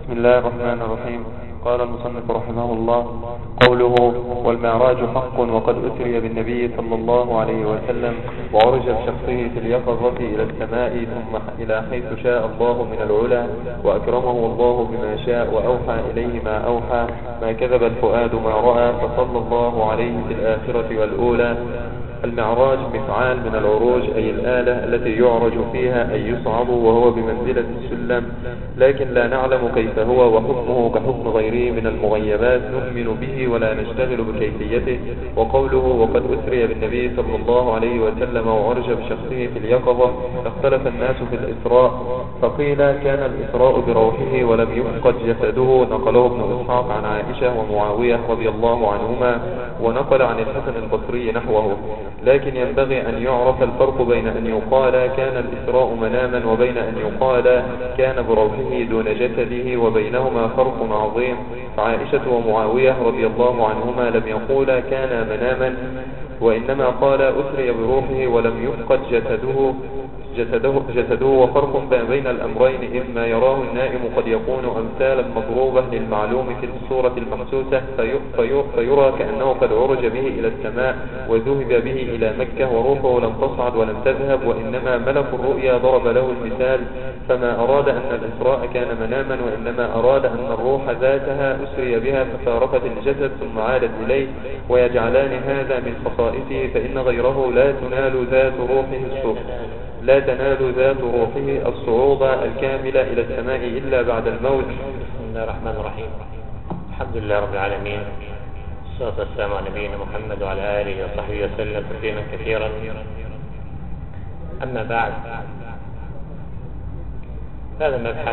بسم الله الرحمن الرحيم. قال المصنف رحمه الله: قوله والمعراج حق وقد أسري بالنبي صلى الله عليه وسلم وعرج بشخصه في اليقظة إلى السماء ثم إلى حيث شاء الله من العلا وأكرمه الله بما شاء وأوحى إليه ما أوحى ما كذب الفؤاد ما رأى فصلى الله عليه في الآخرة والأولى. المعراج مفعال من العروج أي الآلة التي يعرج فيها أي يصعد وهو بمنزلة السلم، لكن لا نعلم كيف هو وحكمه كحكم غيره من المغيبات نؤمن به ولا نشتغل بكيفيته. وقوله وقد أسري بالنبي صلى الله عليه وسلم وعرج بشخصه في اليقظة اختلف الناس في الإسراء، فقيل كان الإسراء بروحه ولم يفقد جسده، نقله ابن إسحاق عن عائشة ومعاوية رضي الله عنهما، ونقل عن الحسن البصري نحوه. لكن ينبغي أن يعرف الفرق بين أن يقال كان الإسراء مناما وبين أن يقال كان بروحه دون جسده، وبينهما فرق عظيم. فعائشة ومعاوية رضي الله عنهما لم يقولا كان مناما، وإنما قال أسري بروحه ولم يفقد جسده، وفرق بين الأمرين إذ ما يراه النائم قد يكون أمثالا مضروبة للمعلوم في الصورة المحسوسة فيرى كأنه قد عرج به إلى السماء وذهب به إلى مكة وروحه لم تصعد ولم تذهب، وإنما ملك الرؤيا ضرب له المثال، فما أراد أن الإسراء كان مناما، وإنما أراد أن الروح ذاتها أسري بها ففارقت الجسد ثم عادت إليه، ويجعلان هذا من خصائصه، فإن غيره لا تنال ذات روحه الصعوبة الكاملة إلى السماء إلا بعد الموت. بسم الله الرحمن الرحيم. الحمد لله رب العالمين، والصلاة والسلام على نبينا محمد وعلى آله وصحبه وسلم تسليما كثيرا. أما بعد، هذا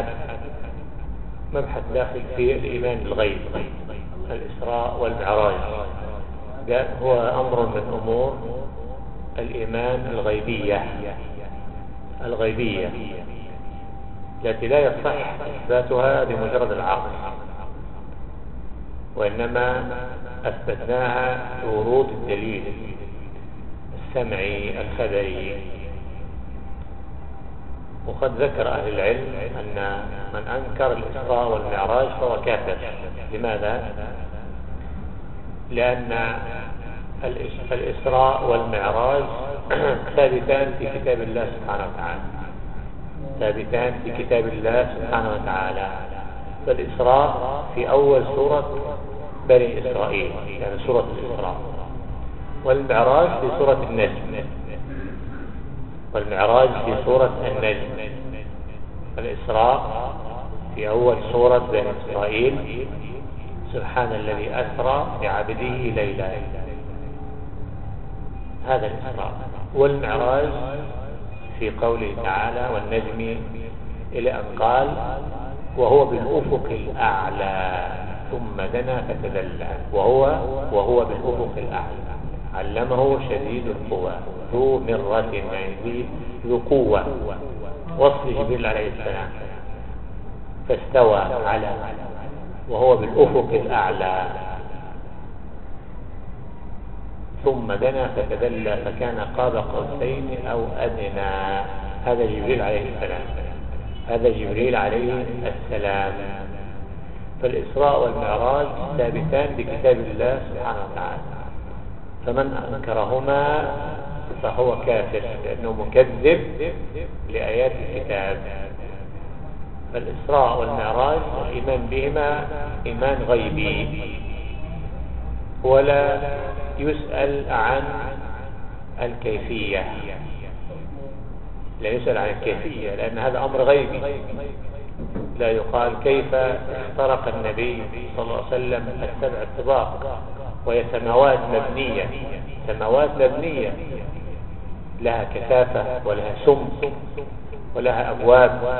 مبحث داخل في الإيمان بالغيب، الإسراء والمعراج هو أمر من أمور الإيمان الغيبية التي لا يصح إثباتها بمجرد العقل، وإنما أثبتناها بورود الدليل السمعي الخبري. وقد ذكر أهل العلم أن من أنكر الإسراء والمعراج فهو كافر. لماذا؟ لأن الإسراء والمعراج ثابتان في كتاب الله سبحانه وتعالى. فالإسراء في أول سورة بني إسرائيل، يعني سورة الإسراء، والمعراج في سورة النجم. الإسراء في أول سورة بني إسرائيل، سبحان الذي أسرى بعبده ليلا، هذا الإسراء. والمعراج في قوله تعالى والنجم إلى أن قال وهو بالأفق الأعلى ثم دنا فتدلى، وهو بالأفق الأعلى علمه شديد القوى ذو مرة، يعني ذو قوة، وصل جبريل عليه السلام، فاستوى على وهو بالأفق الأعلى ثم دنا فتدلى فكان قاب قوسين أو أدنى. هذا جبريل عليه السلام. فالإسراء والمعراج ثابتان بكتاب الله سبحانه وتعالى، فمن أنكرهما فهو كافر لأنه مكذب لآيات الكتاب. فالإسراء والمعراج الإيمان بهما إيمان غيبي، ولا يسأل عن الكيفية، لأن هذا أمر غيبي. لا يقال كيف اخترق النبي صلى الله عليه وسلم السبع الطباق، وهي سماوات مبنية لها كثافة ولها سمك ولها أبواب،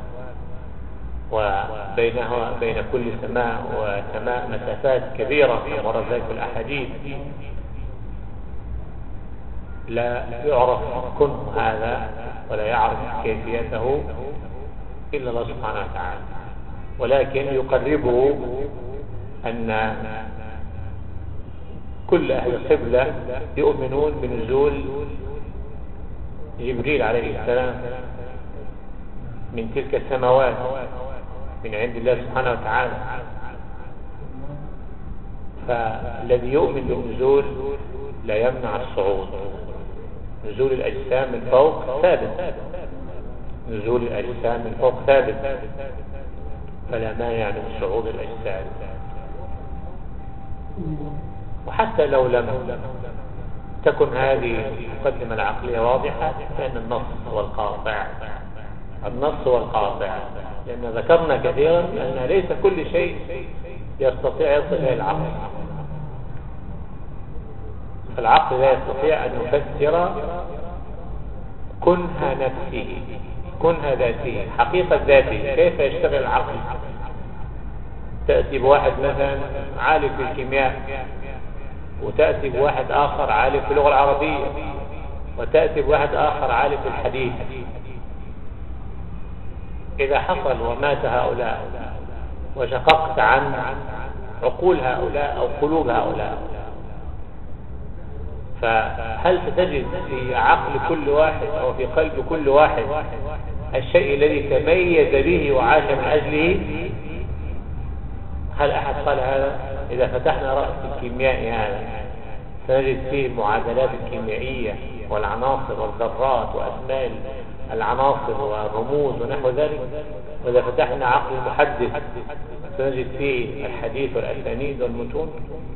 وبين كل سماء وسماء مسافات كبيرة كما ورد ذلك في الأحاديث. لا يعرف كنه هذا ولا يعرف كيفيته إلا الله سبحانه وتعالى، ولكن يقربه أن كل أهل القبلة يؤمنون بنزول جبريل عليه السلام من تلك السماوات من عند الله سبحانه وتعالى. فالذي يؤمن بالنزول لا يمنع الصعود. نزول الأجسام من فوق ثابت، نزول الأجسام من فوق ثابت، فلا مانع من صعود الأجسام. وحتى لو لم تكن هذه المقدمة العقلية واضحة، فإن النص هو القاطع، النص هو القاطع، لأن ذكرنا كثيرا أن ليس كل شيء يستطيع يصل إلى العقل. فالعقل لا يستطيع أن يفسر كنها نفسه، كنها ذاته، حقيقة ذاته. كيف يشتغل العقل؟ تأتي بواحد مثلا عالم في الكيمياء، وتأتي بواحد آخر عالم في اللغة العربية، وتأتي بواحد آخر عالم في الحديث. إذا حصل ومات هؤلاء وشققت عن عقول هؤلاء أو قلوب هؤلاء، فهل ستجد في عقل كل واحد أو في قلب كل واحد الشيء الذي تميز به وعاش من أجله؟ هل أحد قال هذا؟ إذا فتحنا رأس الكيميائي هذا سنجد فيه المعادلات الكيميائية والعناصر والذرات وأسماء العناصر والرموز ونحو ذلك. وإذا فتحنا عقل المحدث سنجد فيه الحديث والأسانيد والمتون.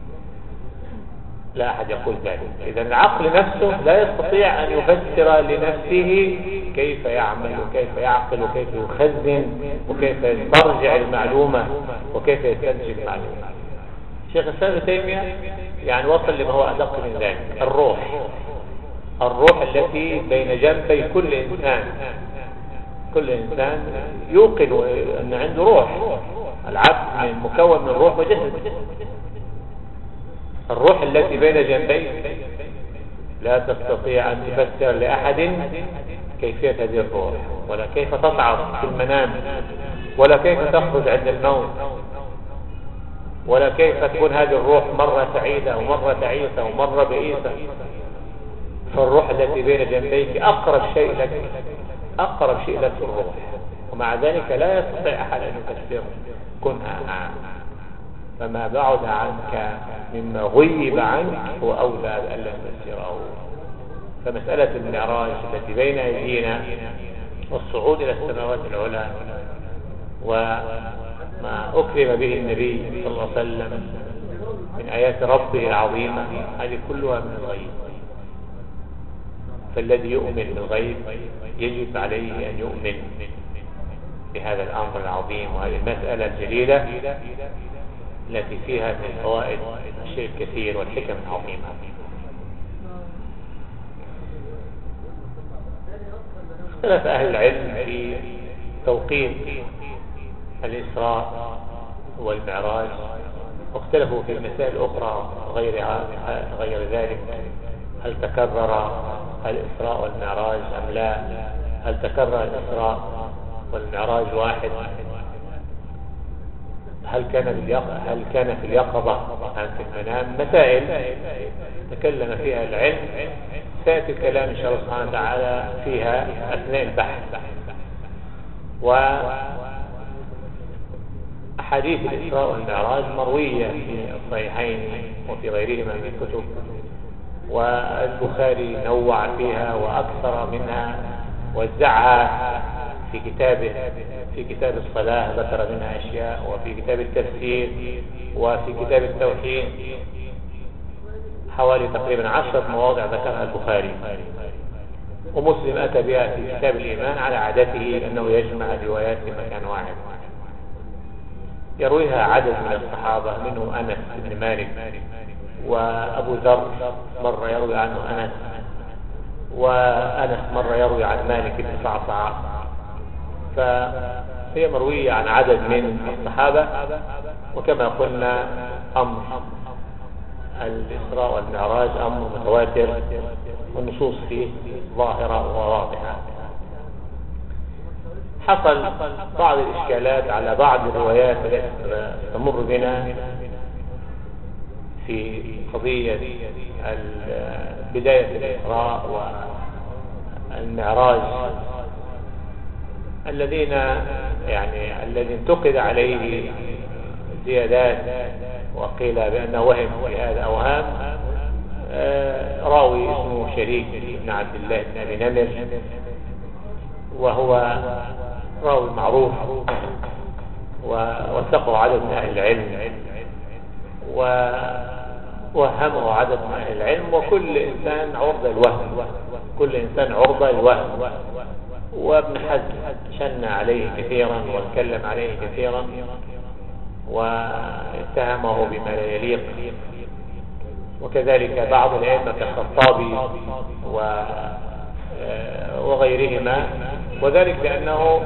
لا أحد يقول ذلك. إذا العقل نفسه لا يستطيع أن يفسر لنفسه كيف يعمل وكيف يعقل وكيف يخزن وكيف يسترجع المعلومة وكيف يستنتج المعلومة. الشيخ الإسلام ابن تيمية يعني وصل لما هو أدق من ذلك. الروح التي بين جنبي كل إنسان، كل إنسان يوقن أن عنده روح. العبد مكون من روح وجسد. الروح التي بين جنبي لا تستطيع أن تفسر لأحد كيفية هذه الروح، ولا كيف تصعد في المنام، ولا كيف تخرج عند الموت، ولا كيف تكون هذه الروح مرة سعيدة ومرة تعيسة ومرة بئيسة. فالروح التي بين جنبيك أقرب شيء لك، أقرب شيء لك الروح، ومع ذلك لا يستطيع أحد أن يفسر كنها. فما بعد عنك مما غيب عنك هو أولى أن لا تفسره. فمسألة المعراج التي بين أيدينا والصعود إلى السماوات العلى وما أكرم به النبي صلى الله عليه وسلم من آيات ربه العظيمة، هذه كلها من الغيب. فالذي يؤمن بالغيب يجب عليه أن يؤمن بهذا الأمر العظيم وهذه المسألة الجليلة التي فيها من الفوائد الشيء الكثير والحكم العظيمة. اختلف أهل العلم في توقيت الإسراء والمعراج، واختلفوا في مسائل أخرى غير ذلك. هل تكرر الإسراء والمعراج أم لا؟ هل تكرر الإسراء والمعراج واحد؟ هل كان في اليقظة أم في المنام؟ مسائل تكلم فيها العلم، سيأتي الكلام إن شاء الله سبحانه وتعالى فيها أثناء البحث. وأحاديث الإسراء والمعراج مروية في الصحيحين وفي غيرهما من الكتب، والبخاري نوع فيها وأكثر منها، وزعها في كتابه، في كتاب الصلاة ذكر منها أشياء، وفي كتاب التفسير، وفي كتاب التوحيد، حوالي تقريبا 10 مواضع ذكرها البخاري. ومسلم أتى بها في كتاب الإيمان على عادته أنه يجمع الروايات في مكان واحد. يرويها عدد من الصحابة، منهم أنس بن مالك، وأبو ذر مرة يروي عنه أنس، وأنس مرة يروي عن مالك بن صعصع. فهي مروية عن عدد من الصحابة. وكما قلنا أمر الإسراء والمعراج أمر متواتر، والنصوص فيه ظاهرة وواضحة. حصل بعض الإشكالات على بعض الروايات التي تمر بنا في قضية بداية الإسراء والمعراج. الذين يعني الذي انتقد عليه زيادات وقيل بأنه وهم في هذا أوهام، راوي اسمه شريك بن عبد الله بن أبي نمر، وهو راوي معروف ووثقه عدد من أهل العلم ووهمه عدد من أهل العلم، وكل إنسان عرضة للوهم، كل إنسان عرضة للوهم. وابن حزم شن عليه كثيرا واتكلم عليه كثيرا واتهمه بما لا يليق، وكذلك بعض الأئمة كالخطابي وغيرهما، وذلك لأنه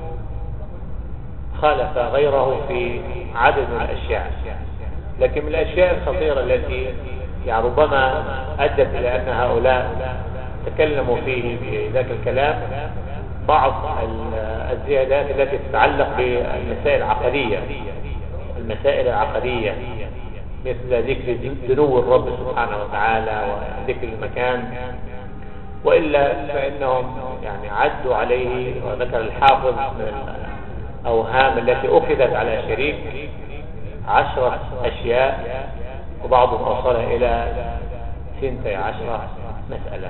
خالف غيره في عدد من الأشياء. لكن من الأشياء الخطيرة التي ربما أدت إلى أن هؤلاء تكلموا فيه بذاك الكلام بعض الزيادات التي تتعلق بالمسائل العقدية، المسائل العقدية مثل ذكر دنو الرب سبحانه وتعالى وذكر المكان، وإلا فإنهم يعني عدوا عليه. وذكر الحافظ من الأوهام التي أخذت على شريك 10 أشياء، وبعضهم وصلها إلى 12 مسألة.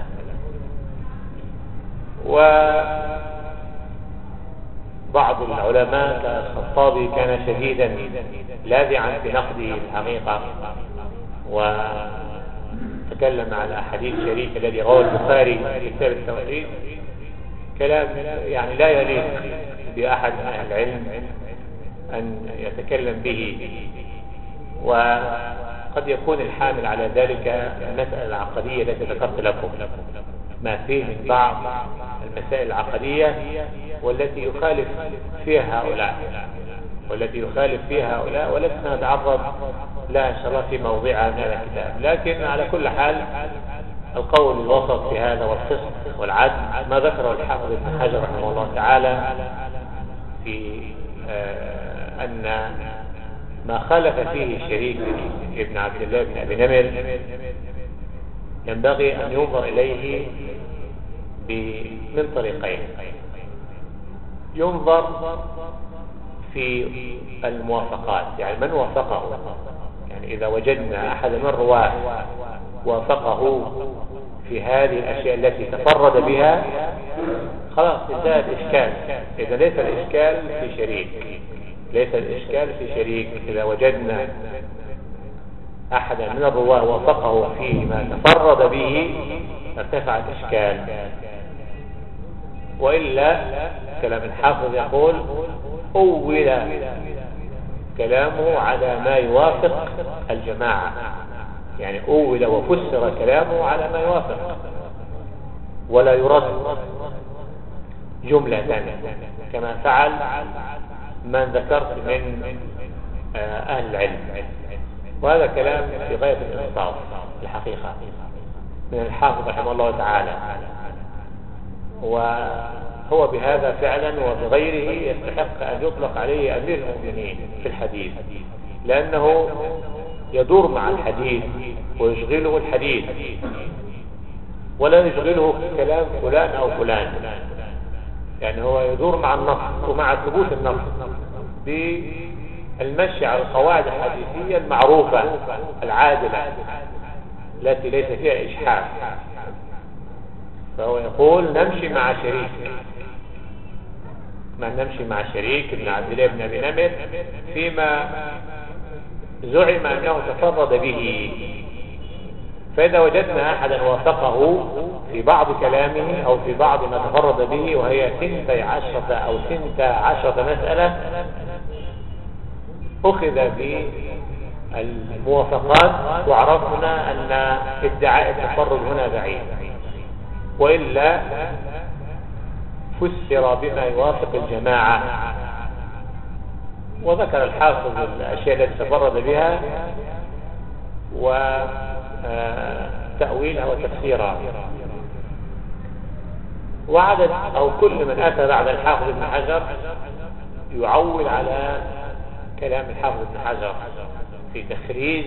وبعض العلماء كالخطابي كان شديدا لاذعا في نقده الحقيقة، وتكلم على حديث شريك الذي رواه البخاري في كتاب التوحيد كلام يعني لا يليق بأحد من أهل العلم أن يتكلم به، وقد يكون الحامل على ذلك المسألة العقدية التي ذكرت لكم، ما فيه من بعض المسائل العقدية والتي يخالف فيها هؤلاء والتي سنتعرض لها إن شاء الله في موضعها من هذا الكتاب. لكن على كل حال القول الوسط في هذا والقسط والعدل ما ذكره الحافظ ابن حجر رحمه الله تعالى في أن ما خالف فيه شريك ابن عبد الله بن أبي نمر ينبغي أن ينظر إليه من طريقين. ينظر في الموافقات، يعني من وافقه، يعني إذا وجدنا أحد من الرواة وافقه في هذه الأشياء التي تفرد بها خلاص انتهى الإشكال. إذا ليس الإشكال في شريك، إذا وجدنا أحدا من الرواة وافقه فيما تفرد به ارتفع الإشكال. وإلا كلام الحافظ يقول أول كلامه على ما يوافق الجماعة، يعني أول وفسر كلامه على ما يوافق ولا يرد جملة كما فعل من ذكرت من أهل العلم. وهذا كلام في غاية الإنصاف الحقيقة من الحافظ رحمه الله تعالى، وهو بهذا فعلا وبغيره يستحق أن يطلق عليه أمير المؤمنين في الحديث، لأنه يدور مع الحديث ويشغله الحديث ولا يشغله كلام فلان أو فلان، يعني هو يدور مع النص ومع ثبوت النص بالمشي على القواعد الحديثية المعروفة العادلة التي ليس فيها إشحاف. فهو يقول نمشي مع شريك ابن عبد الله بن أبي نمر فيما زعم أنه تفرد به. فإذا وجدنا أحدا وافقه في بعض كلامه أو في بعض ما تفرد به وهي 12 أو 16 مسألة أخذ بالموافقات، وعرفنا أن ادعاء التفرد هنا بعيد، وإلا فسر بما يوافق الجماعة. وذكر الحافظ الأشياء التي تفرد بها وتأويلها وتفسيرها. وعدد أو كل من أتى بعد الحافظ ابن حجر يعول على كلام الحافظ ابن حجر في تخريج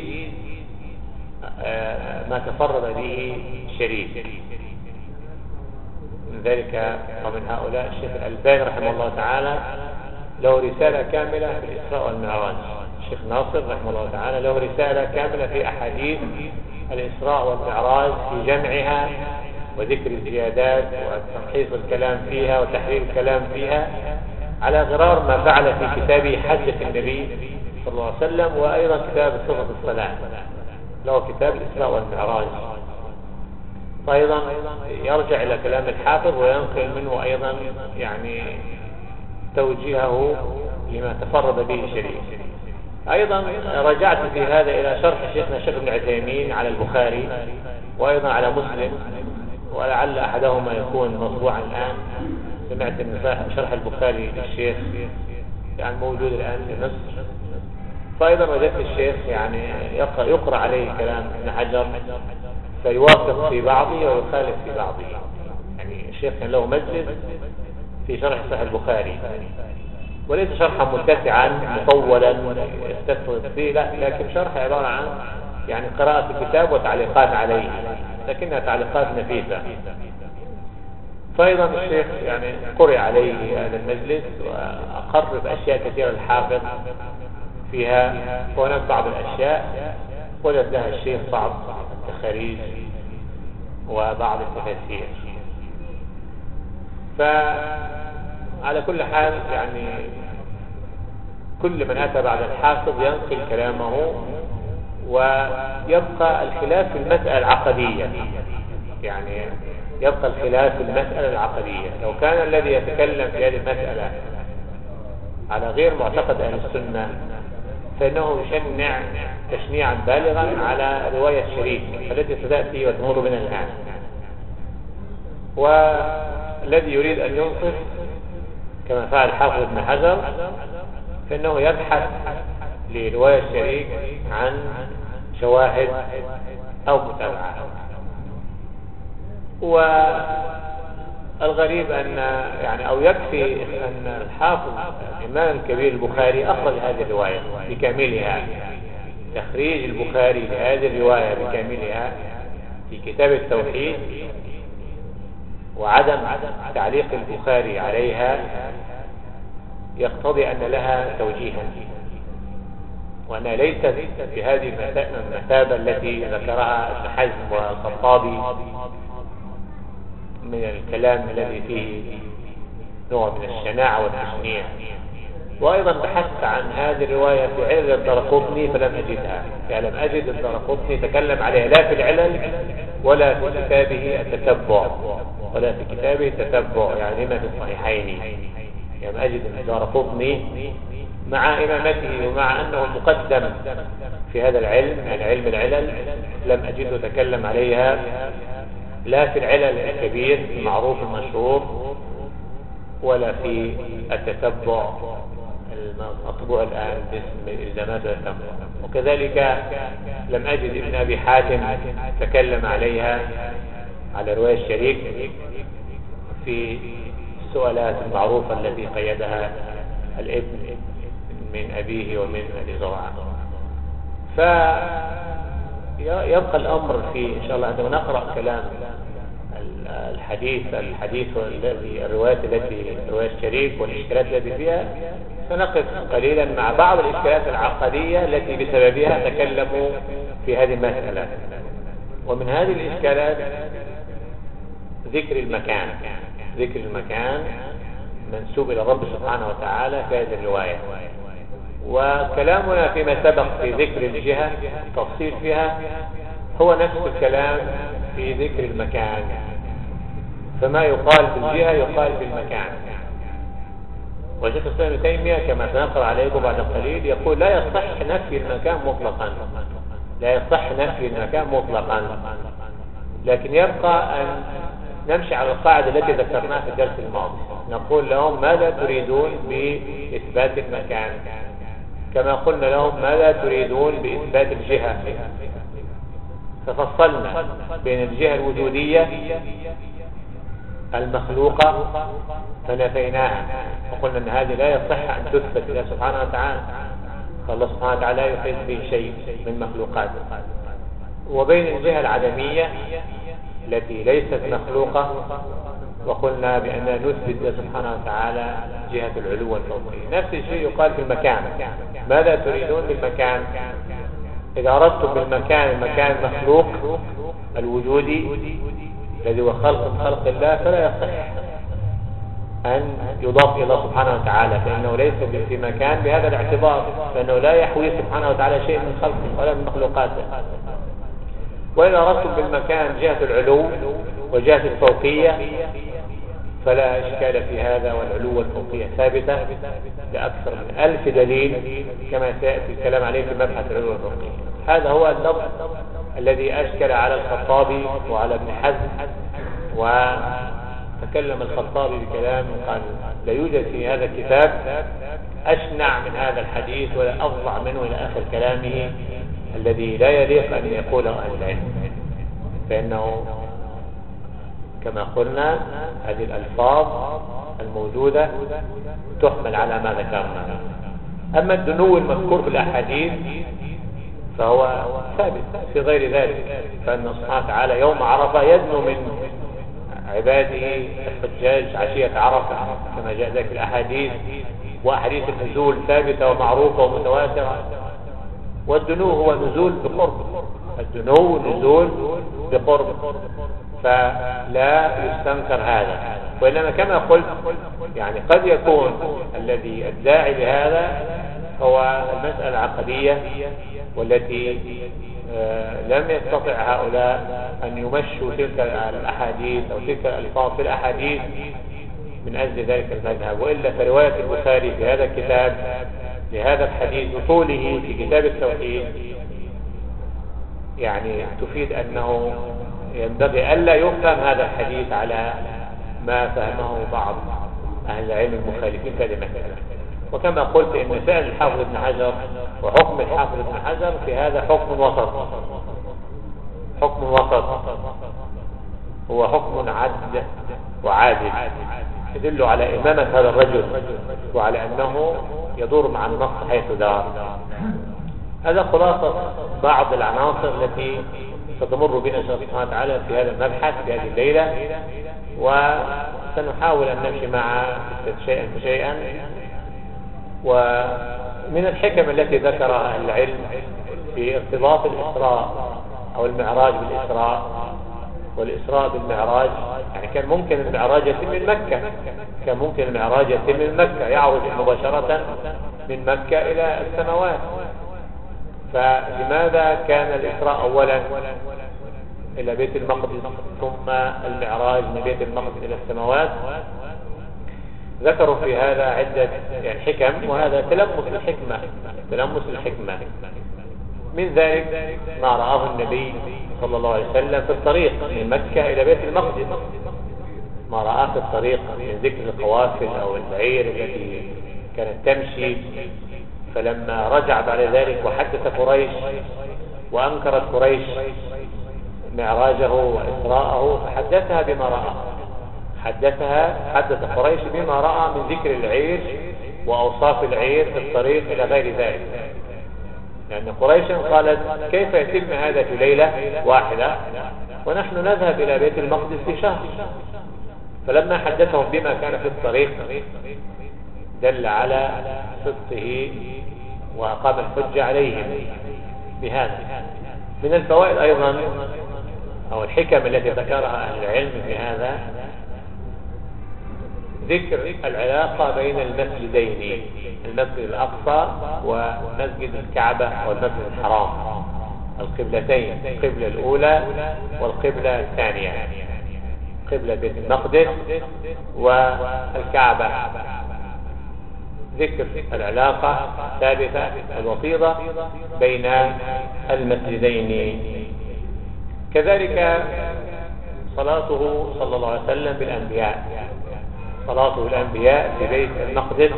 ما تفرد به شريك. من ذلك ومن هؤلاء الشيخ الألباني رحمه الله تعالى، له رسالة كاملة في الإسراء والمعراج. الشيخ ناصر رحمه الله تعالى له رسالة كاملة في أحاديث الإسراء والمعراج، في جمعها وذكر الزيادات وتمحيص الكلام فيها وتحرير الكلام فيها، على غرار ما فعل في كتابه حجة النبي صلى الله عليه وسلم، وأيضا كتاب صفة الصلاة، له كتاب الإسراء والمعراج. فأيضا يرجع إلى كلام الحافظ وينقل منه أيضا يعني توجيهه لما تفرد به الشريف. أيضا رجعت في هذا إلى شرح شيخنا الشيخ ابن عثيمين على البخاري، وأيضا على مسلم، ولعل أحدهما يكون مطبوعا الآن. سمعت أن شرح البخاري للشيخ يعني موجود الآن في مصر. فأيضا وجدت الشيخ يعني يقرأ عليه كلام ابن حجر، فيوافق في بعضه ويخالف في بعضه. يعني الشيخ كان له مجلس في شرح صحيح البخاري، وليس شرحا متسعا مطولا يستفرد فيه، لا، لكن شرح عبارة عن يعني قراءة الكتاب وتعليقات عليه، لكنها تعليقات نفيسة. فأيضا الشيخ يعني قرئ عليه هذا المجلس، وأقر بأشياء كثيرة الحافظ فيها، وهناك بعض الأشياء وجد لها الشيخ بعض التخاريج وبعض التفاسير. فعلى كل حال يعني كل من أتى بعد الحافظ ينقل كلامه، ويبقى الخلاف في المسألة العقدية. يعني يبقى الخلاف في المسألة العقدية. لو كان الذي يتكلم في هذه المسألة على غير معتقد أهل السنة، فإنه يشنع تشنيعا بالغا على رواية الشريك التي ستأتي وتمر بنا الآن. والذي يريد أن ينصف كما فعل الحافظ ابن حجر، فإنه يبحث لرواية الشريك عن شواهد أو متابعة. والغريب أن يعني أو يكفي أن الحافظ الإمام الكبير البخاري أخرج هذه الرواية بكاملها، تخريج البخاري لهذه الرواية بكاملها في كتاب التوحيد، وعدم تعليق البخاري عليها يقتضي أن لها توجيها، وأنها ليست بهذه المثابة التي ذكرها ابن حزم والخطابي من الكلام الذي فيه نوع من الشناعة والتشنيع. وأيضا بحثت عن هذه الرواية في علل الدرقطني فلم أجدها، يعني لم أجد الدرقطني تكلم عليها لا في العلل ولا في كتابه التتبع، يعني لما في الصحيحين. يعني أجد الدرقطني مع إمامته ومع أنه مقدم في هذا العلم، يعني علم العلل، لم أجده تكلم عليها لا في العلل الكبير المعروف المشهور ولا في التتبع المطبوع الآن باسم الزامات والتتبع. وكذلك لم أجد ابن أبي حاتم تكلم عليها على رواية الشريك في السؤالات المعروفة التي قيدها الابن من أبيه ومن أبي زرعة. فيبقى الأمر في إن شاء الله عندما نقرأ كلام الحديث الذي الروايات التي رواية الشريك والإشكالات التي فيها، سنقف قليلا مع بعض الإشكالات العقدية التي بسببها تكلموا في هذه المسألة. ومن هذه الإشكالات ذكر المكان منسوب إلى الرب سبحانه وتعالى في هذه الرواية. وكلامنا فيما سبق في ذكر الجهة التفصيل فيها هو نفس الكلام في ذكر المكان، فما يقال في الجهة يقال في المكان. وشيخ الإسلام ابن تيمية كما سنقرأ عليكم بعد قليل يقول لا يصح نفي المكان مطلقا، لكن يبقى أن نمشي على القاعدة التي ذكرناها في الدرس الماضي. نقول لهم ماذا تريدون بإثبات المكان، كما قلنا لهم ماذا تريدون بإثبات الجهة. ففصلنا بين الجهة الوجودية المخلوقة فنفيناها، وقلنا أن هذه لا يصح أن تثبت لله سبحانه وتعالى، فالله سبحانه وتعالى لا يحيط به شيء من مخلوقاته. وبين الجهة العدمية التي ليست مخلوقة وقلنا بأننا نثبت له سبحانه وتعالى جهة العلو والفوقية. نفس الشيء يقال في المكان. ماذا تريدون بالمكان؟ إذا أردتم بالمكان المكان المخلوق الوجودي الذي هو خلق الله، فلا يصح أن يضاف إلى الله سبحانه وتعالى، فإنه ليس في مكان بهذا الاعتبار، فإنه لا يحوي سبحانه وتعالى شيء من خلقه ولا من مخلوقاته. وإذا أردتم بالمكان جهة العلو وجهة الفوقية فلا إشكال في هذا، والعلو والفوقية ثابتة لأكثر من 1000 دليل كما سيأتي الكلام عليه في مبحث العلو والفوقية. هذا هو اللفظ الذي أشكل على الخطابي وعلى ابن حزم، وتكلم الخطابي بكلام قال لا يوجد في هذا الكتاب أشنع من هذا الحديث ولا أفظع منه إلى آخر كلامه الذي لا يليق أن يقوله أهل العلم، فإنه كما قلنا هذه الألفاظ الموجودة تحمل على ما ذكرنا. أما الدنو المذكور في الأحاديث فهو ثابت في غير ذلك، فإن سبحانه وتعالى يوم عرفة يدنو من عباده الحجاج عشية عرفة كما جاء ذلك الأحاديث، وأحاديث النزول ثابتة ومعروفة ومتواترة. والدنو هو نزول بقرب، الدنو نزول بقرب، فلا يستنكر هذا. وإنما كما قلت يعني قد يكون الذي الداعي لهذا هو المسألة العقدية، والتي لم يستطع هؤلاء أن يمشوا تلك الأحاديث أو تلك الألفاظ في الأحاديث من أجل ذلك المذهب. وإلا فرواية البخاري في هذا الكتاب لهذا الحديث بطوله في كتاب التوحيد يعني تفيد أنه ينبغي ألا يفهم هذا الحديث على ما فهمه بعض أهل العلم المخالفين في هذه المسألة. وكما قلت إن سأل الحافظ ابن حجر وحكم الحافظ ابن حجر في هذا حكم وسط، حكم وسط هو حكم عدل وعادل يدل على إمامة هذا الرجل وعلى أنه يدور مع النص حيث دار. هذا خلاصة بعض العناصر التي ستمر بنا إن شاء الله سبحانه وتعالى في هذا المبحث في هذه الليلة، وسنحاول أن نمشي مع شيئا فشيئا. ومن الحكم التي ذكرها أهل العلم في ارتباط الإسراء أو المعراج بالإسراء والإسراء بالمعراج، يعني كان ممكن المعراج يتم من مكة، كان ممكن المعراج يتم من مكة، يعرج مباشرة من مكة إلى السماوات. فلماذا كان الإسراء أولا إلى بيت المقدس ثم المعراج من بيت المقدس إلى السماوات؟ ذكروا في هذا عدة يعني حكم، وهذا تلمس الحكمة. من ذلك ما رآه النبي صلى الله عليه وسلم في الطريق من مكة إلى بيت المقدس، ما رآه في الطريق من ذكر القوافل أو البعير التي كانت تمشي. فلما رجع بعد ذلك وحدث قريش وأنكرت قريش معراجه وإسراءه فحدثها بما رأى، حدث قريش بما رأى من ذكر العير وأوصاف العير في الطريق إلى غير ذلك، لأن قريش قالت كيف يتم هذا في ليلة واحدة ونحن نذهب إلى بيت المقدس في شهر. فلما حدثهم بما كان في الطريق دل على صدقه وأقام الحجة عليهم بهذا. من الفوائد أيضا أو الحكم التي ذكرها أهل العلم في هذا ذكر العلاقة بين المسجدين، المسجد الأقصى ومسجد الكعبة والمسجد الحرام، القبلتين، القبلة الأولى والقبلة الثانية، قبلة بيت المقدس والكعبة. ذكر العلاقة الثابتة الوطيدة بين المسجدين. كذلك صلاته صلى الله عليه وسلم بالأنبياء، صلاته الأنبياء في بيت المقدس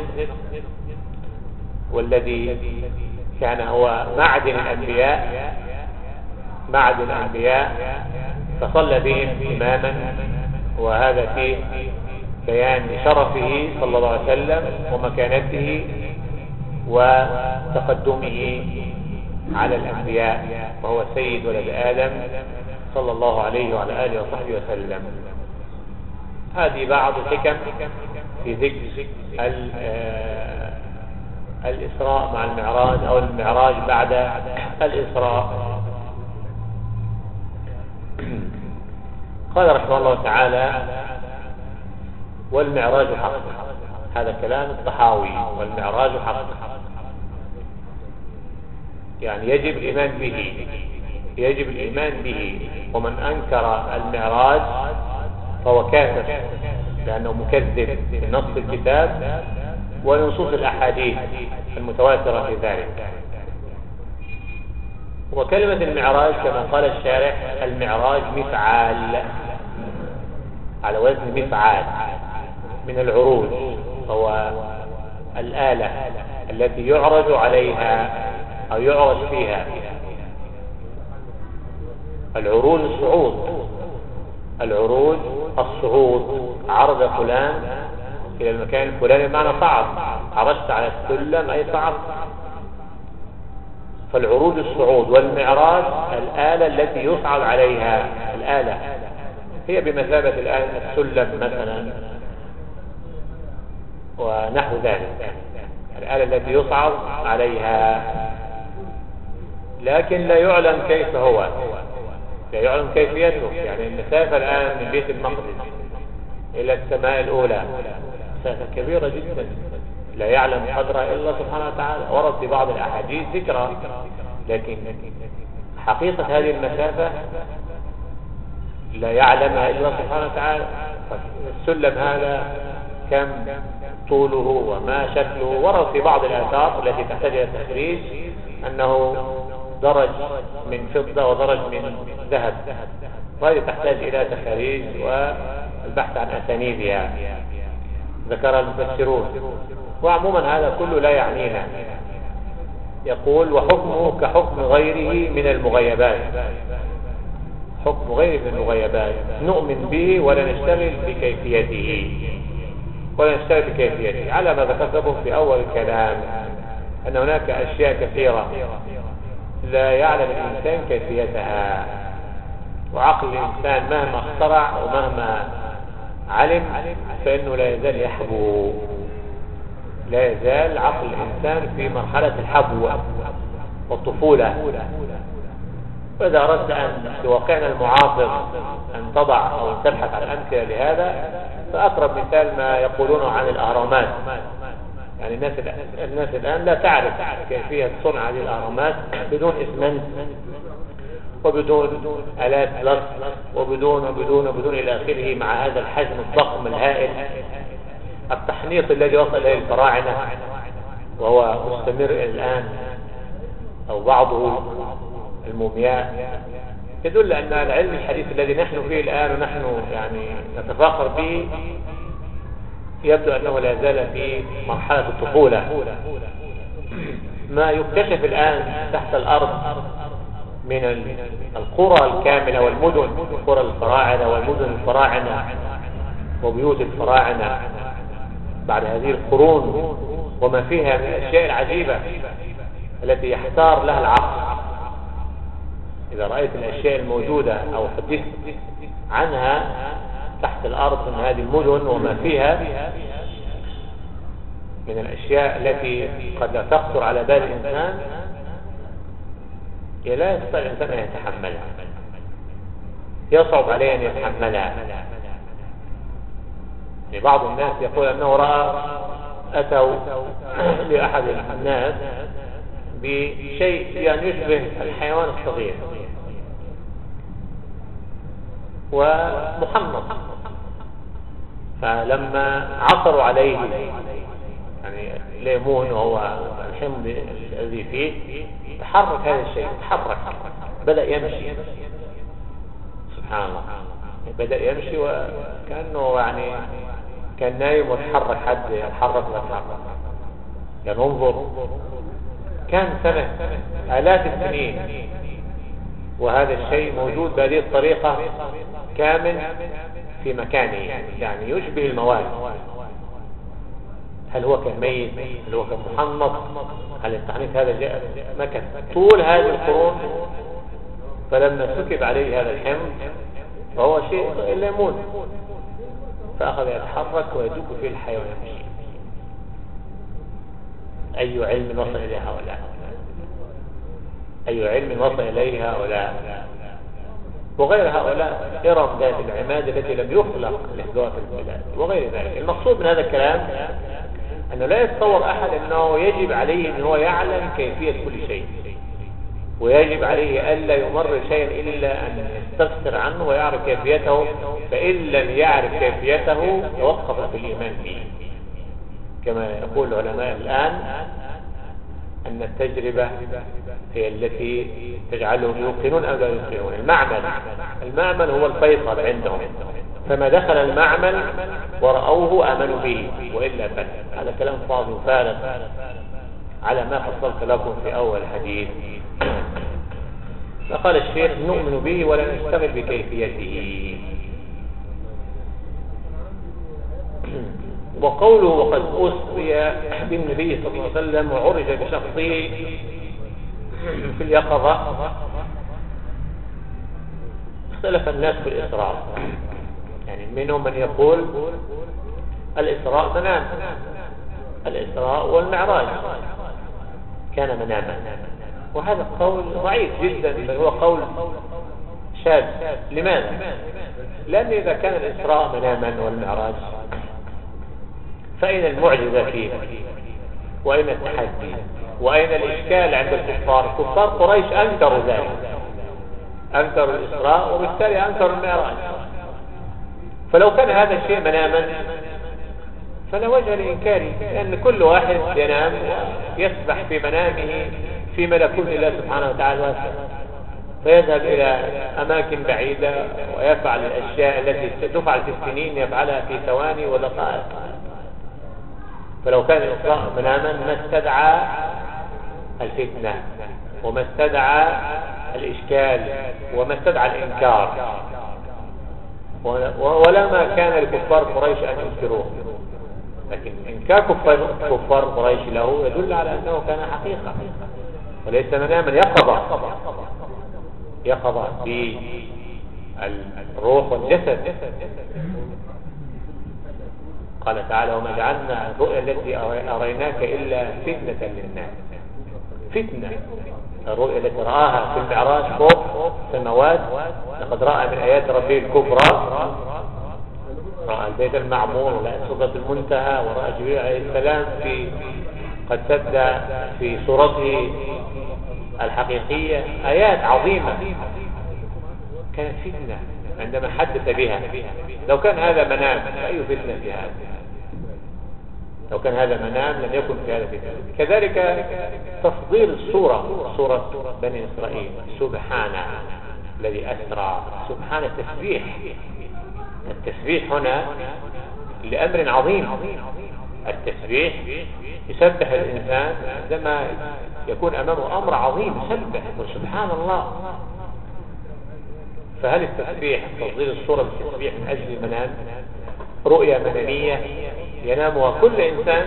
والذي كان هو معدن الأنبياء فصلى بهم إماما، وهذا فيه بيان شرفه صلى الله عليه وسلم ومكانته وتقدمه على الأنبياء، وهو سيد ولد آدم صلى الله عليه وعلى آله وصحبه وسلم. هذه بعض الحكم في ذكر الإسراء مع المعراج أو المعراج بعد الإسراء. قال رحمه الله تعالى: والمعراج حق. هذا كلام الطحاوي، والمعراج حق، يعني يجب الإيمان به، يجب الإيمان به. ومن أنكر المعراج فهو كافر، لأنه مكذب بنص الكتاب ونصوص الأحاديث المتواترة في ذلك. وكلمة المعراج كما قال الشارح: المعراج مفعال، على وزن مفعال، من العروج، هو الآلة التي يعرج عليها أو يعرج فيها. العروج الصعود، العروج الصعود، عرض فلان إلى المكان الفلاني بمعنى صعد، عرجت على السلم أي صعد. فالعروج الصعود، والمعراج الآلة التي يصعد عليها. الآلة هي بمثابة الآن السلم مثلا ونحو ذلك، الآلة التي يصعد عليها، لكن لا يعلم كيف هو، لا يعلم كيفيته. يعني المسافة الآن من بيت المقدس إلى السماء الأولى مسافة كبيرة جدا، لا يعلم قدرها إلا سبحانه وتعالى. ورد في بعض الأحاديث ذكرى، لكن حقيقة هذه المسافة لا يعلمها إلا سبحانه وتعالى. السلم هذا كم طوله وما شكله؟ ورد في بعض الآثار التي تحتاج إلى تخريج أنه درج من فضة ودرج من ذهب، وهذه تحتاج إلى تخريج والبحث عن أسانيدها، ذكر المفسرون. وعموما هذا كله لا يعنينا. يقول: وحكمه كحكم غيره من المغيبات. حكم غيره من المغيبات نؤمن به ولا نشتغل بكيفيته، ولا نشتغل بكيفيته، على ما ذكرته في أول الكلام أن هناك أشياء كثيرة لا يعلم الإنسان كيفيتها، وعقل الإنسان مهما اخترع ومهما علم فإنه لا يزال يحبو، لا يزال عقل الإنسان في مرحلة الحبو والطفولة. وإذا أردت أن في واقعنا المعاصر أن تضع أو تبحث عن أمثلة لهذا، فأقرب مثال ما يقولونه عن الأهرامات. يعني الناس الآن لا تعرف كيفية صنع هذه الأهرامات بدون إسمنت وبدون آلات لصق وبدون إلى آخره، مع هذا الحجم الضخم الهائل. التحنيط الذي وصل إليه الفراعنة وهو مستمر الآن، أو بعضه المومياء، يدل أن العلم الحديث الذي نحن فيه الآن ونحن يعني نتفاخر به يبدو أنه لا زال في مرحلة الطفولة. ما يكتشف الآن تحت الأرض من القرى الكاملة والمدن، قرى الفراعنة والمدن الفراعنة وبيوت الفراعنة بعد هذه القرون، وما فيها من الأشياء العجيبة التي يحتار لها العقل. إذا رأيت الأشياء الموجودة أو حدثت عنها تحت الأرض من هذه المدن وما فيها من الأشياء التي قد لا تخطر على بال الإنسان، لا يستطيع الإنسان أن يتحملها، يصعب عليه أن يتحملها. بعض الناس يقول أنه أتوا لأحد الناس بشيء يعني يشبه الحيوان الصغير ومحمص، فلما عثروا عليه يعني ليمون وهو الحمض الذي فيه، تحرك هذا الشيء، تحرك، بدأ يمشي. سبحان الله، بدأ يمشي وكأنه يعني كان نايم وتحرك، حد يتحرك ويتحرك. يعني انظر، كان سنة آلاف السنين وهذا الشيء موجود بهذه الطريقة كامل في مكانه، يعني يشبه المواد. هل هو كان ميت؟ هل هو كان محنط؟ هل التحنيط هذا جاء مكث طول هذه القرون؟ فلما سكب عليه هذا الحمض فهو شيء لا يموت، فأخذ يتحرك ويدب فيه الحيوان يمشي. أي علم وصل إليه هؤلاء؟ أي علم وصل إليه هؤلاء؟ وغير هؤلاء إرم ذات العماد التي لم يخلق لحظات البلاد وغير ذلك. المقصود من هذا الكلام أنه لا يتصور أحد أنه يجب عليه أن هو يعلم كيفية كل شيء، ويجب عليه ألا يمر شيئا إلا أن يستفسر عنه ويعرف كيفيته، فإن لم يعرف كيفيته توقف في الإيمان به. كما يقول العلماء الآن أن التجربة هي التي تجعلهم يوقنون أو لا يوقنون. المعمل هو الفيصل عندهم، فما دخل المعمل ورأوه آمنوا به، وإلا فلا. هذا كلام فاضي وفارغ على ما فصلت لكم في أول حديث. فقال الشيخ نؤمن به ولا نشتغل بكيفيته. وقوله وقد أسري بالنبي صلى الله عليه وسلم وعرج بشخصه في اليقظة، اختلف الناس في الإسراء. يعني منهم من يقول الإسراء منام، الإسراء والمعراج كان مناما، وهذا قول ضعيف جدا، بل هو قول شاذ. لماذا؟ لأن إذا كان الإسراء مناما والمعراج فأين المعجزة فيه؟ وأين التحدي؟ وأين الإشكال عند الكفار؟ كفار قريش أنكروا ذلك، أنكروا الإسراء وبالتالي أنكروا المعراج. فلو كان هذا الشيء مناما فلا وجه لإنكاره، لأن كل واحد ينام ويسبح في منامه في ملكوت الله سبحانه وتعالى واسع، فيذهب إلى أماكن بعيدة ويفعل الأشياء التي تفعل في السنين يفعلها في ثواني ودقائق. فلو كان الإسراء مناما ما استدعى الفتنة وما استدعى الإشكال وما استدعى الإنكار، ولما كان لكفار قريش أن ينكروه. لكن إنكار كفار قريش له يدل على أنه كان حقيقة وليس مناما، يقظة بالروح والجسد. قال تعالى وما جعلنا الرؤيا التي أريناك إلا فتنة للناس. فتنة الرؤيا التي رآها في المعراج فوق السماوات، لقد رأى من آيات ربه الكبرى، رأى البيت المعمور ورأى سدرة المنتهى ورأى جبريل عليه السلام قد سد في صورته الحقيقية آيات عظيمة. كانت فتنة عندما حدث بها. لو كان هذا منام فأي فتنة في هذا؟ لو كان هذا منام لم يكن في هذا فتنة. كذلك تفضيل الصورة، صورة بني إسرائيل، سبحان الذي أسرى، سبحان التسبيح هنا لأمر عظيم. التسبيح يسبح الإنسان عندما يكون أمامه أمر عظيم، يسبح وسبحان الله. فهل التسبيح تفضيل الصورة بالتسبيح من أجل المنام، رؤية منامية ينامها كل إنسان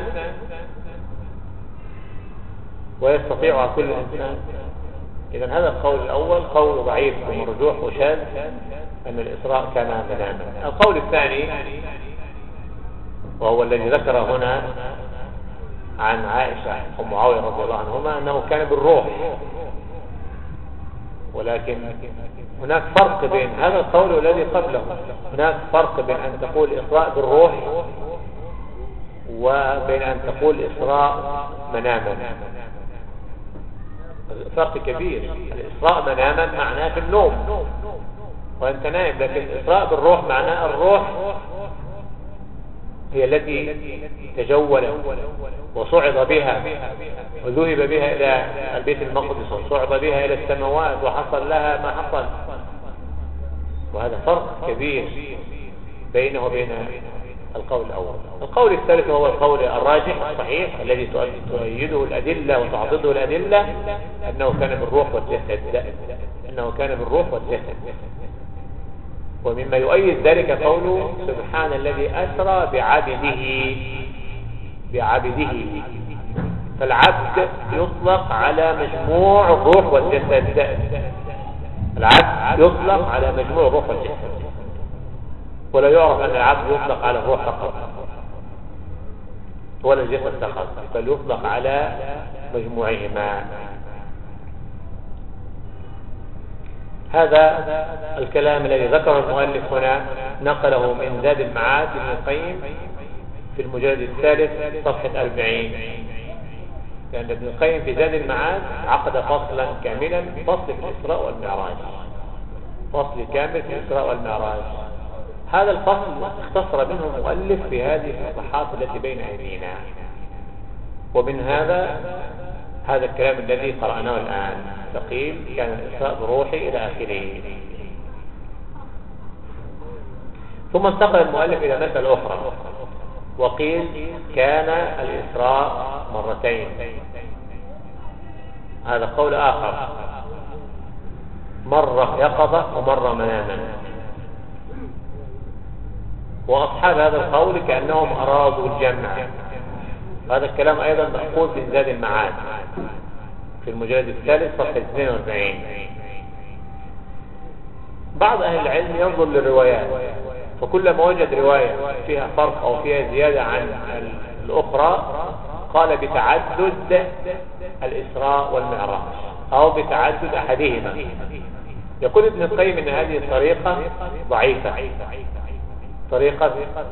ويستطيعها كل إنسان؟ إذن هذا القول الأول قول ضعيف ومرجوح وشاذ أن الإسراء كان مناما. القول الثاني وهو الذي ذكر هنا عن عائشة ومعاوية رضي الله عنهما أنه كان بالروح، ولكن هناك فرق بين هذا القول والذي قبله. هناك فرق بين أن تقول إسراء بالروح وبين أن تقول إسراء مناما. فرق كبير. الإسراء مناما معناه في النوم وأنت نائم، لكن الإسراء بالروح معناه الروح هي التي تجولت وصعد بها وذهب بها إلى البيت المقدس وصعد بها إلى السماوات وحصل لها ما حصل. وهذا فرق كبير بينه وبين القول الأول. القول الثالث هو القول الراجح الصحيح الذي تؤيده الأدلة وتعضده الأدلة، أنه كان بالروح والجسد، أنه كان بالروح والجسد. ومما يؤيد ذلك قوله سبحان الذي أسرى بعبده. فالعبد يطلق على مجموع الروح والجسد، العبد يطلق على مجموع الروح والجسد. ولا يعرف أن العبد يطلق على الروح فقط ولا الجسد فقط، بل يطلق على مجموعهما. هذا الكلام الذي ذكره المؤلف هنا نقله من زاد المعاد ابن القيم في المجلد الثالث صفحة 40. لأن ابن القيم في زاد المعاد عقد فصلا كاملا، فصل في الإسراء والمعراج، فصل كامل في الإسراء والمعراج. هذا الفصل اختصر منه المؤلف في هذه الصفحات التي بين أيدينا، ومن هذا الكلام الذي قرأناه الآن، فقيل كان الإسراء بروحي إلى آخره. ثم انتقل المؤلف إلى مسألة أخرى، وقيل كان الإسراء مرتين. هذا قول آخر، مرة يقظة ومرة مناما. وأصحاب هذا القول كأنهم أرادوا الجمع. هذا الكلام أيضا مأخوذ من زاد المعاد في المجلد الثالث صفحة 42. بعض أهل العلم ينظر للروايات، فكلما وجد رواية فيها فرق أو فيها زيادة عن الأخرى قال بتعدد الإسراء والمعراج أو بتعدد أحدهما. يقول ابن القيم إن هذه الطريقة ضعيفة، طريقة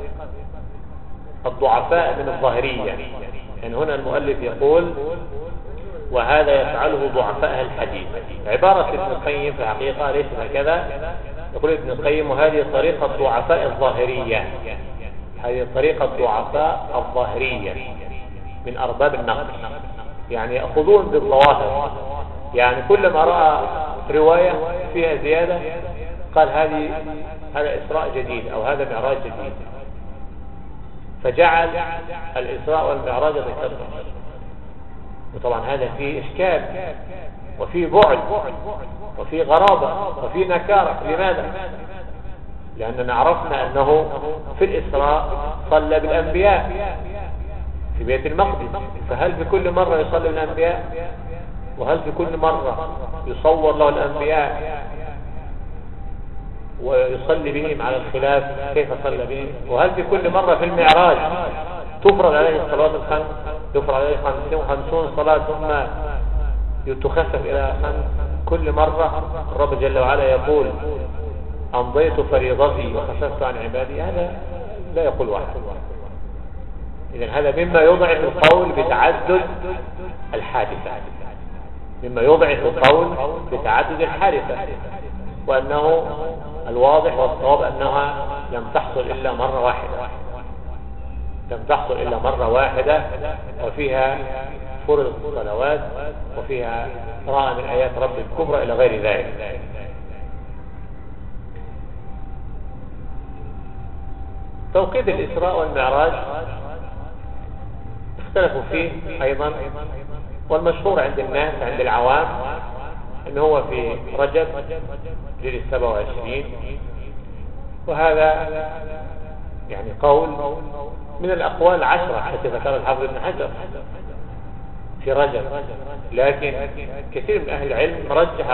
الضعفاء من الظاهرية. يعني هنا المؤلف يقول وهذا يفعله ضعفاء الحديث. عبارة ابن القيم في الحقيقة ليس هكذا. يقول ابن القيم وهذه طريقة ضعفاء الظاهرية، هذه طريقة ضعفاء الظاهرية من أرباب النقل، يعني يأخذون بالظواهر. يعني كلما رأى رواية فيها زيادة قال هذا إسراء جديد أو هذا معراج جديد، فجعل الإسراء والمعراج ذكرهم. وطبعا هذا فيه إشكال وفيه بعد وفيه غرابة وفيه نكارة. لماذا؟ لأننا عرفنا أنه في الإسراء صلى بالأنبياء في بيت المقدس، فهل في كل مرة يصلي بالأنبياء؟ وهل في كل مرة يصور له الأنبياء ويصلي بهم على الخلاف كيف صلى بهم؟ وهل في كل مرة في المعراج تفرض عليه الصلوات الخمس، يفرض عليه 50 صلاة ثم يتخفف إلى 5؟ كل مرة الرب جل وعلا يقول أمضيت فريضتي وخففت عن عبادي. هذا لا يقول واحد. إذن هذا مما يضعف القول بتعدد الحادثة، مما يضعف القول بتعدد الحادثة، وأنه الواضح والصواب أنها لم تحصل إلا مرة واحدة، لم تحصل إلا مرة واحدة، وفيها فرض الصلوات وفيها رأى من آيات رب الكبرى إلى غير ذلك. توقيت الإسراء والمعراج اختلفوا فيه أيضا، والمشهور عند الناس عند العوام أنه هو في رجب ليلة 27، وهذا يعني قول من الأقوال 10 التي ذكرها الحافظ ابن حجر في رجب، لكن كثير من أهل العلم رجح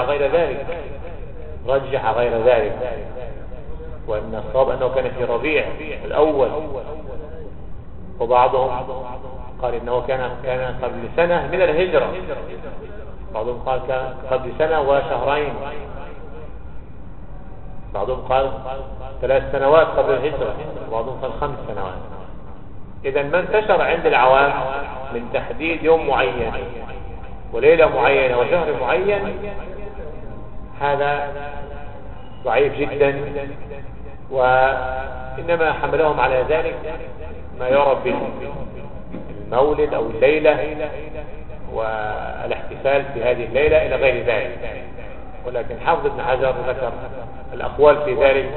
غير ذلك، وأن الصواب أنه كان في ربيع الأول، وبعضهم قال إنه كان قبل سنة من الهجرة، بعضهم قال كان قبل سنة وشهرين، بعضهم قال 3 سنوات قبل الهجرة، وبعضهم قال 5 سنوات. إذا ما انتشر عند العوام من تحديد يوم معين وليلة معينة وشهر معين هذا ضعيف جدا، وإنما حملهم على ذلك ما يعرف بالمولد أو الليلة والاحتفال في هذه الليلة إلى غير ذلك. ولكن حافظ ابن حجر ذكر الأقوال في ذلك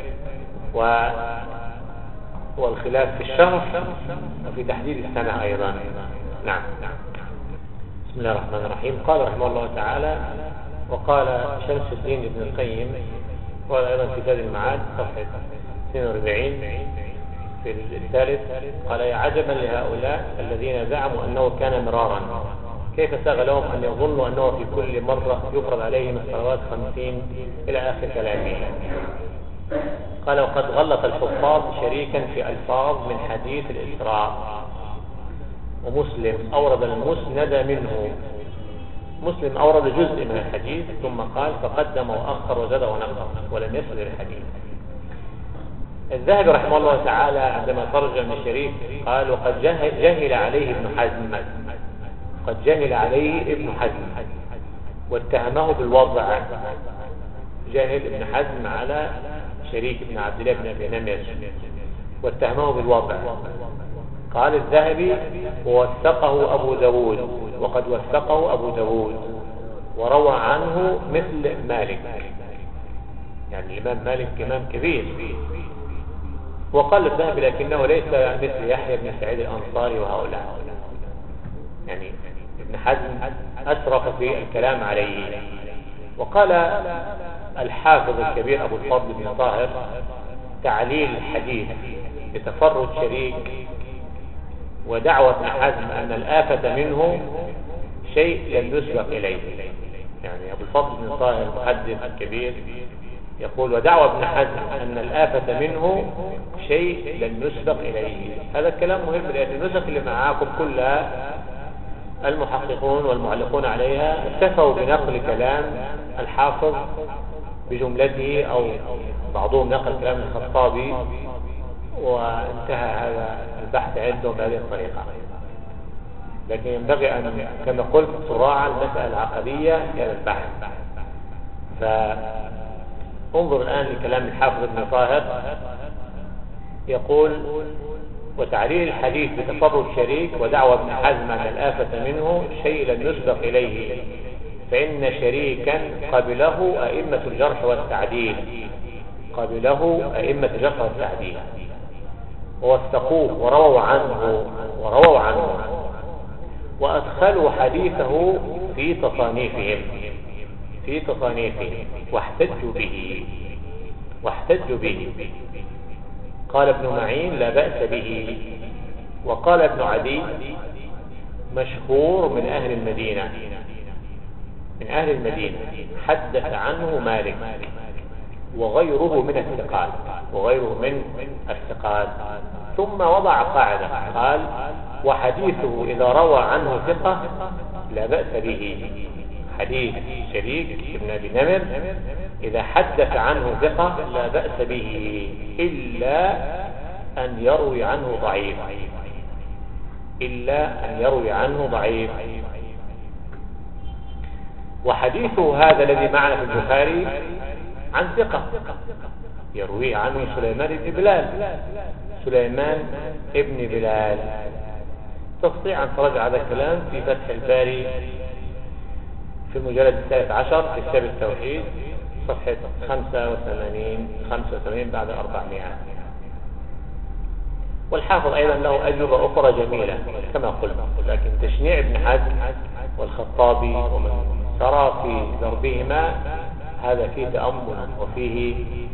والخلاف في الشهر وفي تحديد السنة أيضا. نعم. بسم الله الرحمن الرحيم. قال رحمه الله تعالى: وقال شمس الدين ابن القيم، وقال أيضا في زاد المعاد صفحة 42 في الثالث، قال: يا عجبا لهؤلاء الذين زعموا أنه كان مرارا، كيف ساغ لهم أن يظنوا أنه في كل مرة يفرض عليهم الصلوات 50 إلى آخر كلامه. قال وقد غلط الحفاظ شريكا في ألفاظ من حديث الإسراء، ومسلم أورد المسند منه. مسلم أورد جزء من الحديث ثم قال فقدم وأخر وزاد ونقص ولم يصل الحديث. الذهبي رحمه الله تعالى عندما ترجم الشريك قال وقد جهل عليه ابن حزم، قد جهل عليه ابن حزم واتهمه بالوضع. جاهل ابن حزم على شريك بن عبد الله بن أبي نمر واتهمه بالوضع. قال الذهبي ووثقه أبو داود، وقد وثقه أبو داود وروى عنه مثل مالك، يعني الإمام مالك إمام كبير. وقال الذهبي لكنه ليس مثل يحيى بن سعيد الأنصاري وهؤلاء، يعني ابن حزم أسرف في الكلام عليه. وقال الحافظ الكبير أبو الفضل بن طاهر تعليل الحديث بتفرد شريك ودعوة ابن حزم أن الآفة منه شيء لم يسبق إليه. يعني أبو الفضل بن طاهر المحدث الكبير يقول ودعوة ابن حزم أن الآفة منه شيء لم يسبق إليه. هذا الكلام مهم لأن النسخ اللي معاكم كلها المحققون والمعلقون عليها اكتفوا بنقل كلام الحافظ بجملته أو بعضهم نقل كلام الخطابي وانتهى هذا البحث عندهم بهذه الطريقة. لكن ينبغي أن كما قلت تراعى المسألة العقدية في هذا البحث. فانظر الآن لكلام الحافظ ابن طاهر يقول وتعليل الحديث بتفرد شريك ودعوى ابن حزم أن الآفة منه شيء لم يسبق إليه، فإن شريكا قبله أئمة الجرح والتعديل، قبله أئمة الجرح والتعديل ووثقوه ورووا عنه وأدخلوا حديثه في تصانيفهم واحتجوا به. قال ابن معين لا بأس به. وقال ابن عدي مشهور من أهل المدينة حدث عنه مالك وغيره من الثقات. ثم وضع قاعدة قال وحديثه إذا روى عنه ثقة لا بأس به. حديث شريك ابن أبي نمر إذا حدث عنه ثقة لا بأس به إلا أن يروي عنه ضعيف. وحديثه هذا الذي معنا في البخاري عن ثقة يرويه عنه سليمان ابن بلال. تستطيع أن تراجع هذا الكلام في فتح الباري في المجلد 13 في كتاب التوحيد صفحة 85 بعد 400. والحافظ أيضا له أجوبة أخرى جميلة كما قلت، لكن تشنيع ابن حزم والخطابي ومن سرى في ضربهما هذا فيه تأمل وفيه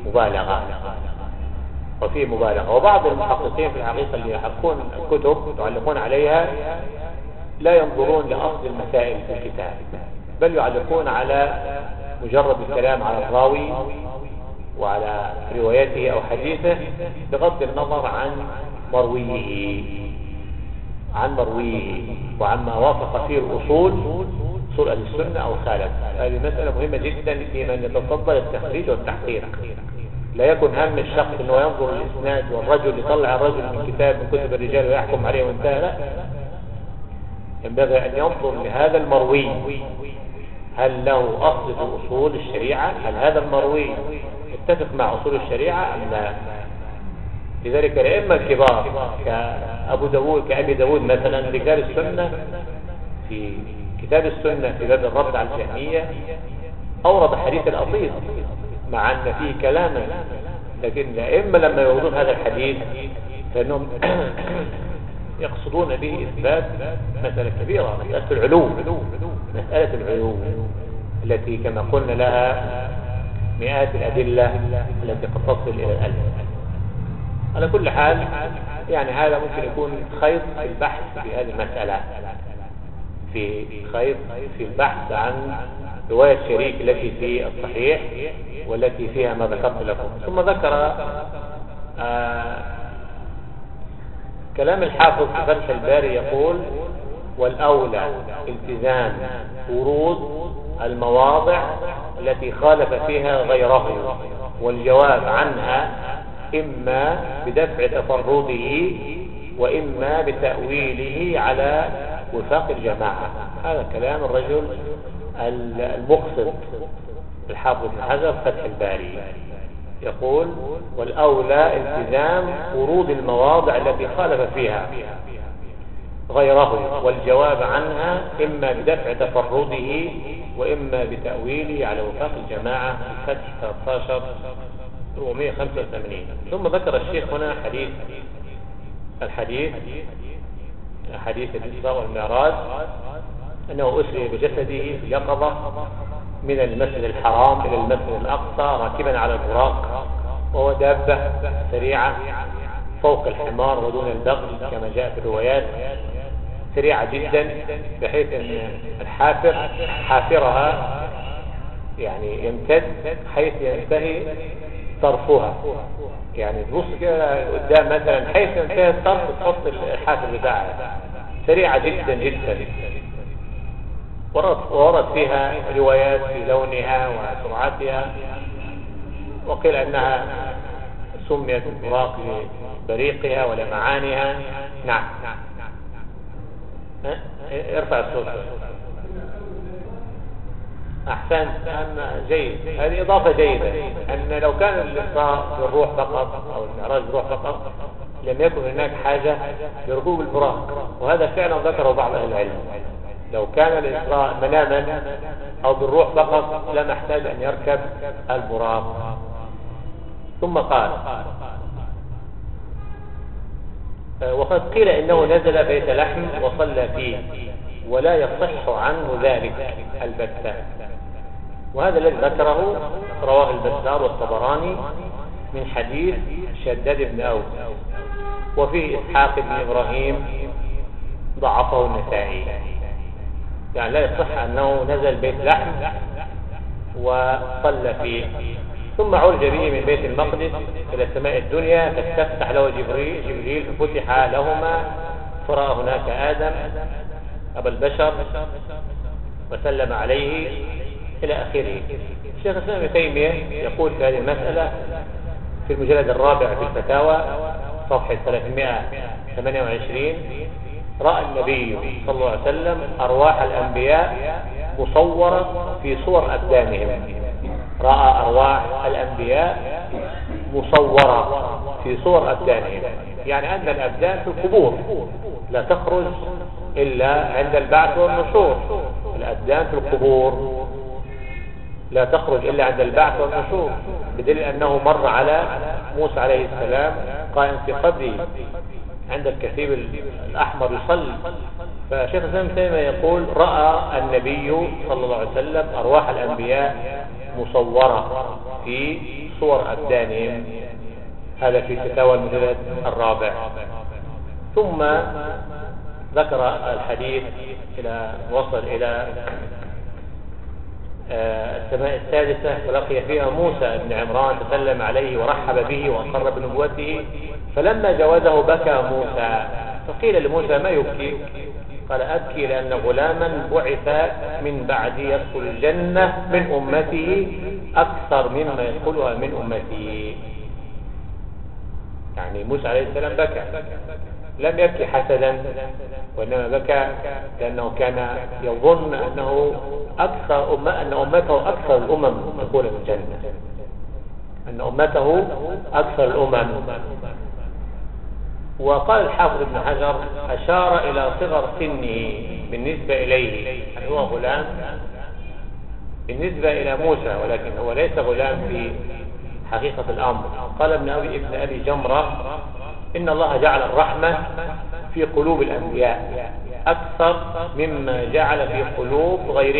مبالغة. وبعض المحققين في الحقيقة اللي يحقون الكتب يعلقون عليها لا ينظرون لأصل المسائل في الكتاب، بل يعلقون على مجرد الكلام على الراوي وعلى روايته أو حديثه بغض النظر عن مرويه وعما وافق فيه الأصول أهل السنة أو خالف. هذه مسألة مهمة جدا في من يتصدر التخريج والتحقيق. لا يكن هم الشخص أنه ينظر الإسناد والرجل يطلع الرجل من كتب الرجال ويحكم عليه وانتهى، لا، ينبغي أن ينظر لهذا المروي هل له أصل في أصول الشريعة، هل هذا المروي يتفق مع أصول الشريعة أم لا. لذلك الأئمة الكبار كأبي داود مثلا رجال السنة في كتاب السنة في باب الرد على الجهمية أورد حديث الأصيل مع أن فيه كلاما، لكن الأئمة لما يوردون هذا الحديث فإنهم يقصدون به إثبات مسألة كبيرة، مسألة العلو التي كما قلنا لها مئات الأدلة التي قد تصل إلى الألف. على كل حال يعني هذا ممكن يكون خيط في البحث في هذه المسألة، في البحث عن رواية شريك التي في الصحيح والتي فيها ما ذكرت لكم. ثم ذكر كلام الحافظ في فتح الباري يقول: والأولى التزام ورود المواضع التي خالف فيها غيره، والجواب عنها إما بدفع تفرده وإما بتأويله على وفاق الجماعة. هذا كلام الرجل المقصد الحافظ بن حجر فتح الباري، يقول: والأولى التزام ورود المواضع التي خالف فيها غيره، والجواب عنها إما بدفع تفرده وإما بتأويله على وفاق الجماعة. الفتح 13/485. ثم ذكر الشيخ هنا حديث الإسراء والمعراج، أنه أسري بجسده في اليقظة من المسجد الحرام إلى المسجد الأقصى راكبا على البراق، وهو دابة سريعة فوق الحمار ودون البغل كما جاء في الروايات، سريعة جدا بحيث أن حافرها يعني يمتد حيث ينتهي طرفها، يعني تبص كده قدام مثلا حيث ينتهي الطرف تحط الحافر بتاعها، سريعة جدا جدا. ورد فيها روايات في لونها وسرعتها، وقيل أنها سميت البراق لبريقها ولمعانها. نعم، ارفع الصوت. أحسن، جيد. هذه إضافة جيدة، أن لو كان الإسراء بالروح فقط أو المعراج بالروح فقط لم يكن هناك حاجة لركوب البراق، وهذا فعلا ذكره بعض أهل العلم. لو كان الإسراء مناما أو بالروح فقط لم يحتاج أن يركب البراق. ثم قال: وقد قيل إنه نزل بيت لحم وصلى فيه، ولا يصح عنه ذلك البتة. وهذا الذي ذكره رواه البزار والطبراني من حديث شداد بن أوس، وفيه إسحاق بن إبراهيم ضعفه النسائي، يعني لا يصح أنه نزل بيت لحم وصلى فيه. ثم عرج به من بيت المقدس إلى السماء الدنيا، فاستفتح له جبريل ففتح لهما، فرأى هناك آدم أبا البشر وسلم عليه إلى آخره. الشيخ الإسلام ابن تيمية يقول في هذه المسألة في المجلد الرابع في الفتاوى صفحة 328: رأى النبي صلى الله عليه وسلم أرواح الأنبياء مصورة في صور أبدانهم. رأى أرواح الأنبياء مصورة في صور أبدانهم، يعني أن الأبدان في القبور لا تخرج إلا عند البعث والنشور. الأبدان في القبور لا تخرج إلا عند البعث والنشور، بدليل أنه مر على موسى عليه السلام قائم في قبره عند الكثيب الأحمر يصلي. فشيخ الإسلام ابن تيمية يقول: رأى النبي صلى الله عليه وسلم أرواح الأنبياء مصورة في صور أبدانهم. هذا في فتاوى المجلد الرابع. ثم ذكر الحديث إلى وصل إلى السماء السادسة، فلقي فيها موسى بن عمران فسلم عليه ورحب به وأقر بنبوته، فلما جاوزه بكى موسى، فقيل لموسى: ما يبكي؟ قال: أبكي لأن غلاما بعث من بعدي يدخل الجنة من أمته أكثر مما يدخلها من أمتي. يعني موسى عليه السلام بكى، لم يبكي حسدا، وإنما بكى لأنه كان يظن أن أمته أكثر الأمم دخولا الجنة، أن أمته أكثر الأمم. وقال الحافظ ابن حجر: أشار إلى صغر سنه بالنسبة إليه، يعني هو غلام بالنسبة إلى موسى، ولكن هو ليس غلام في حقيقة الأمر. قال ابن أبي جمرة: إن الله جعل الرحمة في قلوب الأنبياء أكثر مما جعل في قلوب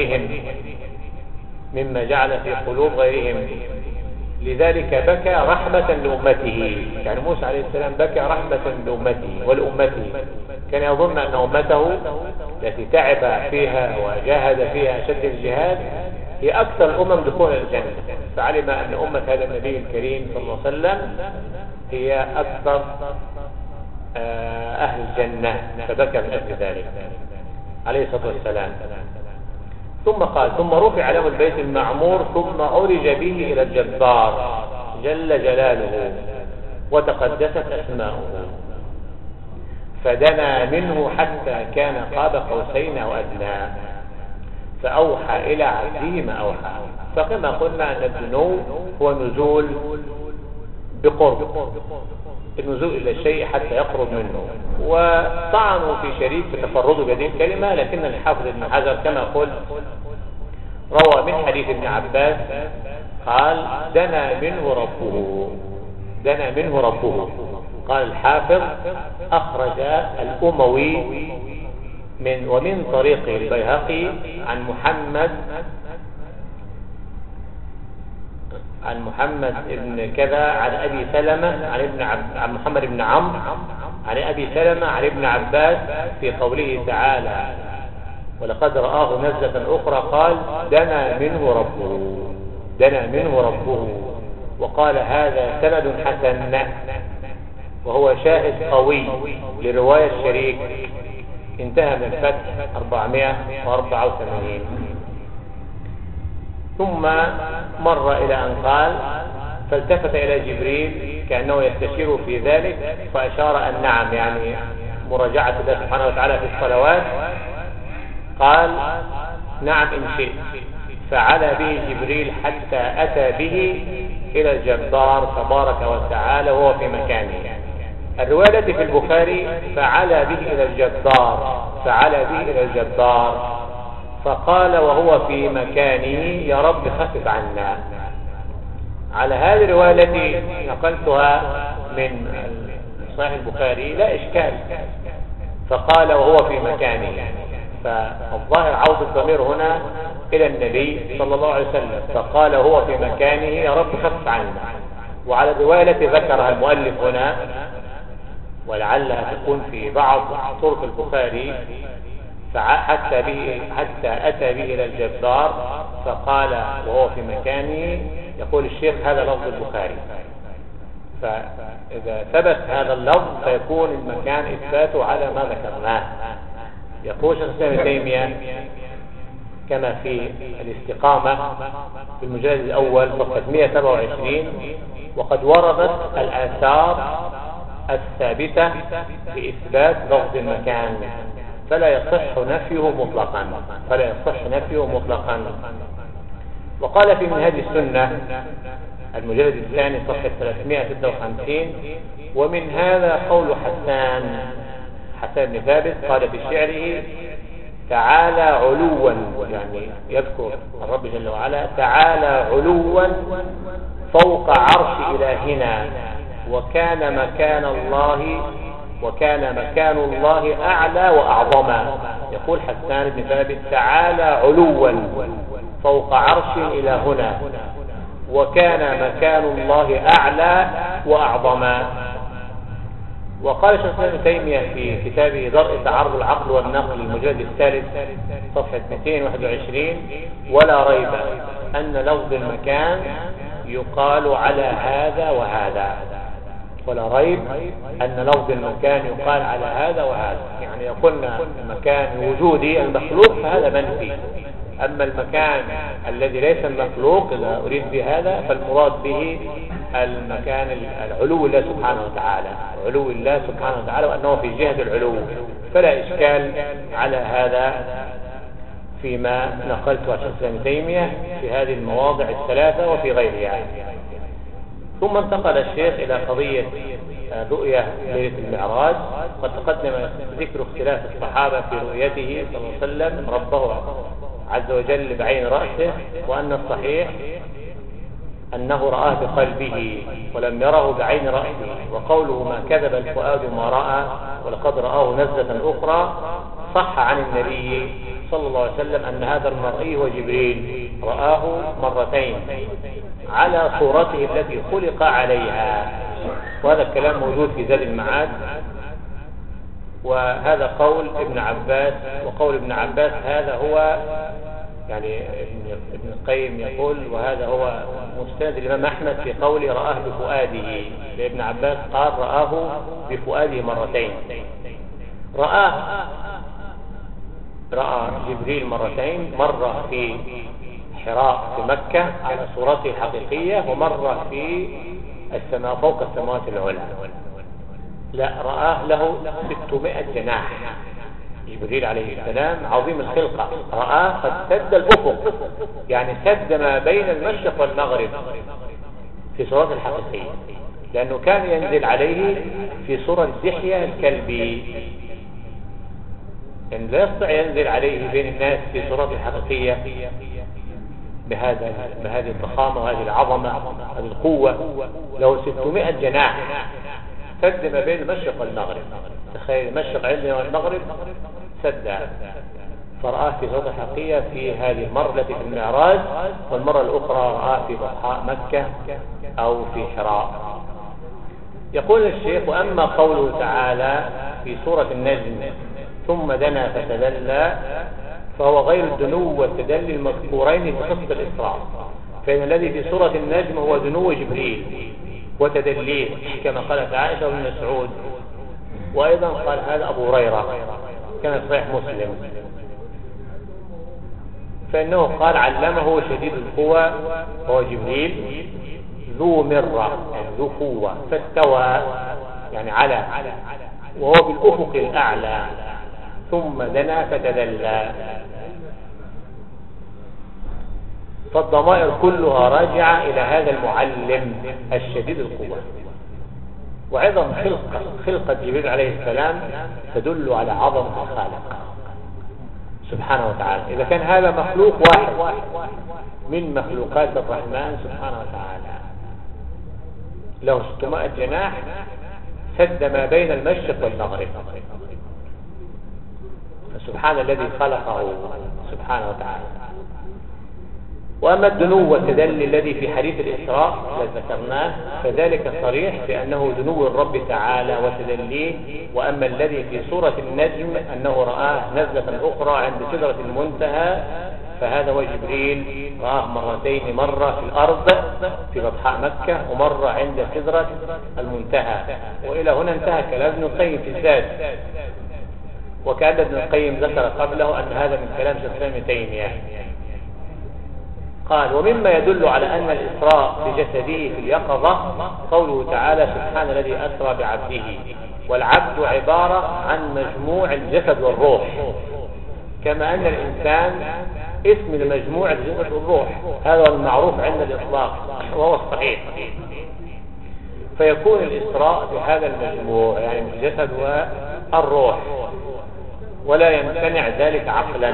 غيرهم، لذلك بكى رحمة لأمته. يعني موسى عليه السلام بكى رحمة لأمته ولأمته، كان يظن أن أمته التي تعب فيها وجاهد فيها أشد الجهاد هي أكثر الأمم دخولا الجنة، فعلم أن أمة هذا النبي الكريم صلى الله عليه وسلم هي أكثر أهل الجنة، فبكى من أجل ذلك عليه الصلاة والسلام. ثم قال: ثم رفع له البيت المعمور ثم عرج به إلى الجبار جل جلاله وتقدست أسماؤه، فدنا منه حتى كان قاب قوسين أو أدنى، فأوحى إلى عبده ما أوحى. فكما قلنا أن الدنو هو نزول بقرب، النزول إلى الشيء حتى يقرب منه. وطعنوا في شريك بتفرده بهذه الكلمة، لكن الحافظ ابن حجر كما قلت روى من حديث ابن عباس قال: دنا منه ربه، دنا منه ربه. قال الحافظ: أخرج الأموي ومن طريق البيهقي عن محمد بن كذا عن أبي سلمة عن محمد بن عمرو عن أبي سلمة عن ابن عباس في قوله تعالى: ولقد رآه نزلة أخرى قال: دنا منه ربه، دنا منه ربه. وقال: هذا سند حسن، وهو شاهد قوي لرواية الشريك. انتهى من الفتح 484. ثم مر إلى أن قال: فالتفت إلى جبريل كأنه يستشير في ذلك، فأشار أن نعم، يعني مراجعة الله سبحانه وتعالى في الصلوات. قال: نعم إن شئت. فعلى به جبريل حتى أتى به إلى الجبار تبارك وتعالى وهو في مكانه. الرواية في البخاري: فعلى به إلى الجبار، فعلى به إلى الجبار، فقال وهو في مكانه: يا رب خفف عنا. على هذه الرواية التي نقلتها من صحيح البخاري لا إشكال، فقال وهو في مكانه، فالظاهر عوض الضمير هنا إلى النبي صلى الله عليه وسلم، فقال وهو في مكانه: يا رب خفف عنا. وعلى الرواية التي ذكرها المؤلف هنا، ولعلها تكون في بعض طرق البخاري: حتى أتى به إلى الجبار فقال وهو في مكانه، يقول الشيخ هذا لفظ البخاري. فإذا ثبت هذا اللفظ فيكون المكان إثباته على ما ذكرناه. يقول شيخ الإسلام ابن تيمية كما في الاستقامة في المجلد الأول صفحة 127: وقد وردت الآثار الثابتة بإثبات لفظ المكان، فلا يصح نفيه مطلقا، فلا يصح نفيه مطلقا. وقال في منهاج السنة المجلد الثاني صفحة 356: ومن هذا قول حسان بن ثابت قال في شعره: تعالى علوا، يعني يذكر الرب جل وعلا: تعالى علوا فوق عرش إلهنا، وكان مكان الله أعلى وأعظما. يقول حسان بن ثابت: تعالى علوا فوق عرش إلهنا، وكان مكان الله أعلى وأعظما. وقال شيخ الإسلام ابن تيمية في كتابه درء تعارض العقل والنقل المجلد الثالث صفحة 221: ولا ريب أن لفظ المكان يقال على هذا وهذا، ولا ريب أن لفظ المكان يقال على هذا وهذا. يعني يقولنا المكان وجودي المخلوق فهذا منفي، أما المكان الذي ليس المخلوق إذا أريد بهذا فالمراد به المكان العلو الله سبحانه وتعالى، علو الله سبحانه وتعالى، وأنه في جهة العلو، فلا إشكال على هذا فيما نقلته عن شيخ الإسلام ابن تيمية في هذه المواضع الثلاثة وفي غيرها. ثم انتقل الشيخ إلى قضية رؤية ليلة المعراج. قد تقدم ذكر اختلاف الصحابة في رؤيته صلى الله عليه وسلم ربه عز وجل بعين رأسه، وأن الصحيح أنه رآه بقلبه ولم يره بعين رأسه. وقوله ما كذب الفؤاد ما رأى ولقد رآه نزلة أخرى صح عن النبي صلى الله عليه وسلم أن هذا المرئي هو جبريل، رآه مرتين على صورته التي خلق عليها. وهذا الكلام موجود في زاد المعاد، وهذا قول ابن عباس. وقول ابن عباس هذا هو يعني ابن القيم يقول، وهذا هو مستند الإمام أحمد في قوله رآه بفؤاده، لابن عباس قال رآه بفؤاده مرتين. رأى جبريل مرتين، مرة في حراء في مكة على صورته الحقيقية، ومرة في السماء فوق السماوات العلى. لا، رآه له 600 جناح. جبريل عليه السلام عظيم الخلقة، رآه قد سد الأفق، يعني سد ما بين المشرق والمغرب في صورته الحقيقية، لأنه كان ينزل عليه في صورة دحية الكلبي، يعني لا يستطيع ينزل عليه بين الناس في صورته الحقيقية بهذه الضخامة وهذه العظمة هذه القوة. له 600 جناح سد ما بين المشرق والمغرب. تخيل المشرق عندنا والمغرب سد، فرآه في صورته الحقيقية في هذه المرة التي في المعراج، والمرة الأخرى رآه في بطحاء مكة أو في حراء. يقول الشيخ: وأما قوله تعالى في سورة النجم ثم دنا فتدلى، فهو غير الدنو والتدلي المذكورين في قصة الإسراء، فإن الذي في سورة النجم هو دنو جبريل وتدليه كما قالت عائشة وابن مسعود، وأيضا قال هذا أبو هريرة كان صحيح مسلم، فإنه قال علمه شديد القوى وهو جبريل ذو مرة يعني ذو قوة، فاستوى يعني على، وهو بالأفق الأعلى، ثم دنا فتدلى. فالضمائر كلها راجعة إلى هذا المعلم الشديد القوة. وعظم خلقة جبريل عليه السلام تدل على عظمة الخالق سبحانه وتعالى. إذا كان هذا مخلوق واحد من مخلوقات الرحمن سبحانه وتعالى، له 600 جناح سد ما بين المشرق والمغرب، فسبحان الذي خلقه سبحانه وتعالى. وأما الدنو والتدلي الذي في حديث الإسراء الذي ذكرناه فذلك صريح في أنه دنو الرب تعالى وتدليه. وأما الذي في سورة النجم أنه رآه نزلة أخرى عند سدرة المنتهى، فهذا هو جبريل رآه مرتين، مرة في الأرض في بطحاء مكة، ومرة عند سدرة المنتهى. وإلى هنا انتهى كلام ابن القيم في الزاد، وكأن ابن القيم ذكر قبله أن هذا من كلام شيخ الإسلام ابن تيمية. قال: ومما يدل على أن الإسراء بجسده في اليقظة قوله تعالى سبحان الذي أسرى بعبده، والعبد عبارة عن مجموع الجسد والروح، كما أن الإنسان اسم لمجموع الجسد والروح، هذا هو المعروف عند الإطلاق وهو الصحيح. فيكون الإسراء بهذا المجموع يعني الجسد والروح، ولا يمتنع ذلك عقلا.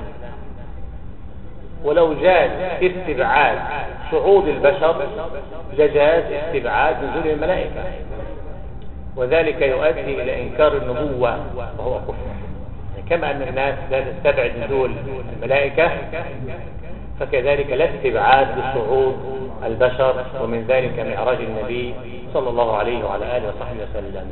ولو جاز استبعاد صعود البشر لجاز استبعاد نزول الملائكة، وذلك يؤدي إلى إنكار النبوة وهو كفر. كما أن الناس لا تستبعد نزول الملائكة، فكذلك لا استبعاد لصعود البشر، ومن ذلك معراج النبي صلى الله عليه وعلى آله وصحبه وسلم.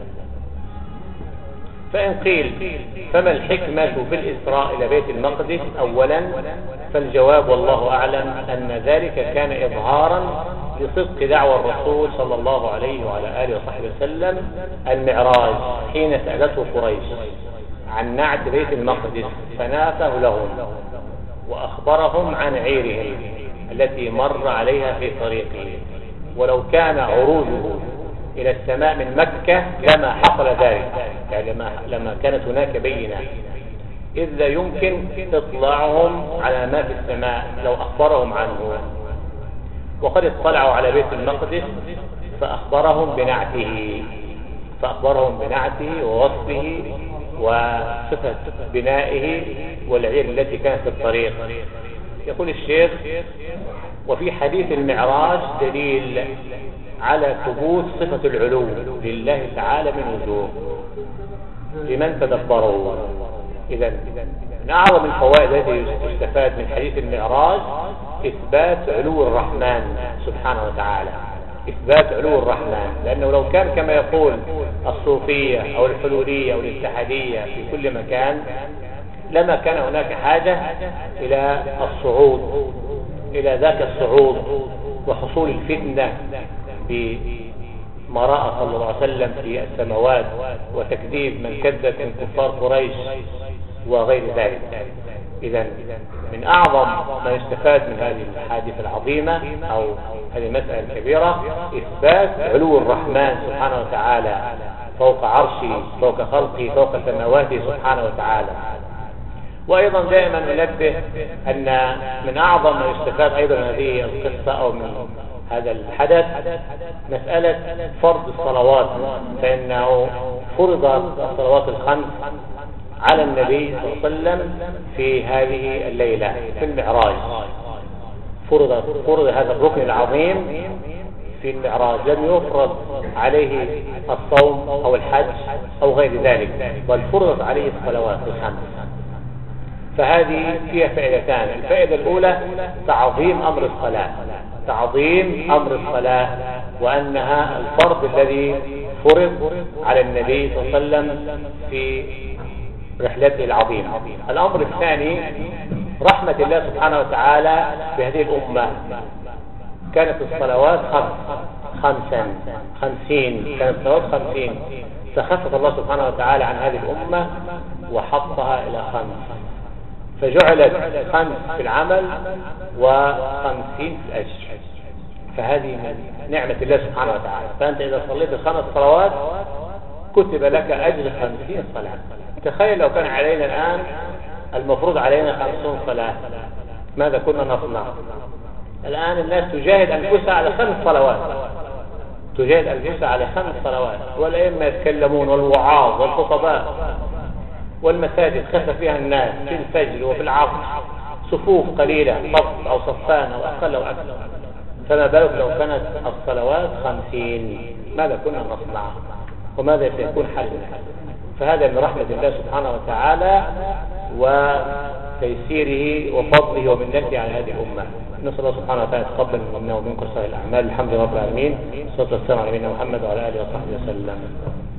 فإن قيل فما الحكمة في الإسراء إلى بيت المقدس؟ أولا فالجواب والله أعلم أن ذلك كان إظهارا لصدق دعوى الرسول صلى الله عليه وعلى آله وصحبه وسلم المعراج حين سألته قريش عن نعت بيت المقدس، فناته لهم وأخبرهم عن عيرهم التي مر عليها في طريقه. ولو كان عروجه إلى السماء من مكة لما حصل ذلك، يعني لما كانت هناك بينة، إذ لا يمكن إطلاعهم على ما في السماء لو أخبرهم عنه. وقد اطلعوا على بيت المقدس فأخبرهم بنعته ووصفه وصفة بنائه والعير التي كانت في الطريق. يقول الشيخ: وفي حديث المعراج دليل على ثبوت صفة العلو لله تعالى من وجوه لمن تدبروا. إذن من أعظم الفوائد التي تستفاد من حديث المعراج إثبات علو الرحمن سبحانه وتعالى، إثبات علو الرحمن. لأنه لو كان كما يقول الصوفية أو الحلولية أو الاتحادية في كل مكان لما كان هناك حاجة إلى الصعود إلى ذاك الصعود وحصول الفتنة بما رأى صلى الله عليه وسلم في السماوات وتكذيب من كذب من كفار قريش وغير ذلك. إذن من أعظم ما يستفاد من هذه الحادثة العظيمة أو هذه المسألة الكبيرة إثبات علو الرحمن سبحانه وتعالى فوق عرشه، فوق خلقه، فوق سماواته سبحانه وتعالى. وأيضا دائما ننبه أن من أعظم ما يستفاد أيضا من هذه القصة أو من هذا الحدث مسألة فرض الصلوات، فإنه فرض الصلوات الخمس على النبي صلى الله عليه وسلم في هذه الليلة في المعراج. فرض هذا الركن العظيم في المعراج، لم يفرض عليه الصوم أو الحج أو غير ذلك، بل فرضت عليه الصلوات الخمس. فهذه فيها فائدتان. الفائدة الأولى تعظيم أمر الصلاة، تعظيم أمر الصلاة، وأنها الفرض الذي فرض على النبي صلى الله عليه وسلم في رحلته العظيمة. الأمر الثاني رحمة الله سبحانه وتعالى بهذه الأمة. كانت الصلوات 50 كانت الصلوات 50، فخفف الله سبحانه وتعالى عن هذه الأمة وحطها إلى 5، فجعلت 5 في العمل و50 في الأجر. فهذه نعمة الله سبحانه وتعالى. فأنت إذا صليت ال5 صلوات كتب لك أجر 50 صلاة. تخيل لو كان علينا الآن المفروض علينا 50 صلاة، ماذا كنا نصنع؟ الآن الناس تجاهد أنفسها على 5 صلوات، تجاهد أنفسها على 5 صلوات، والأئمة يتكلمون والوعاظ والخطباء، والمساجد خف فيها الناس في الفجر وفي العصر صفوف قليلة، صف أو صفان أو أقل أو أكثر. فما بالك لو كانت الصلوات 50، ماذا كنا نصنع وماذا سيكون حلنا؟ فهذا من رحمة الله سبحانه وتعالى وتيسيره وفضله ومنته على هذه الأمة. نسأل الله سبحانه وتعالى يتقبل منا ومنكم صالح الأعمال. الحمد لله رب العالمين، والصلاة والسلام على نبينا محمد وعلى آله وصحبه وسلم.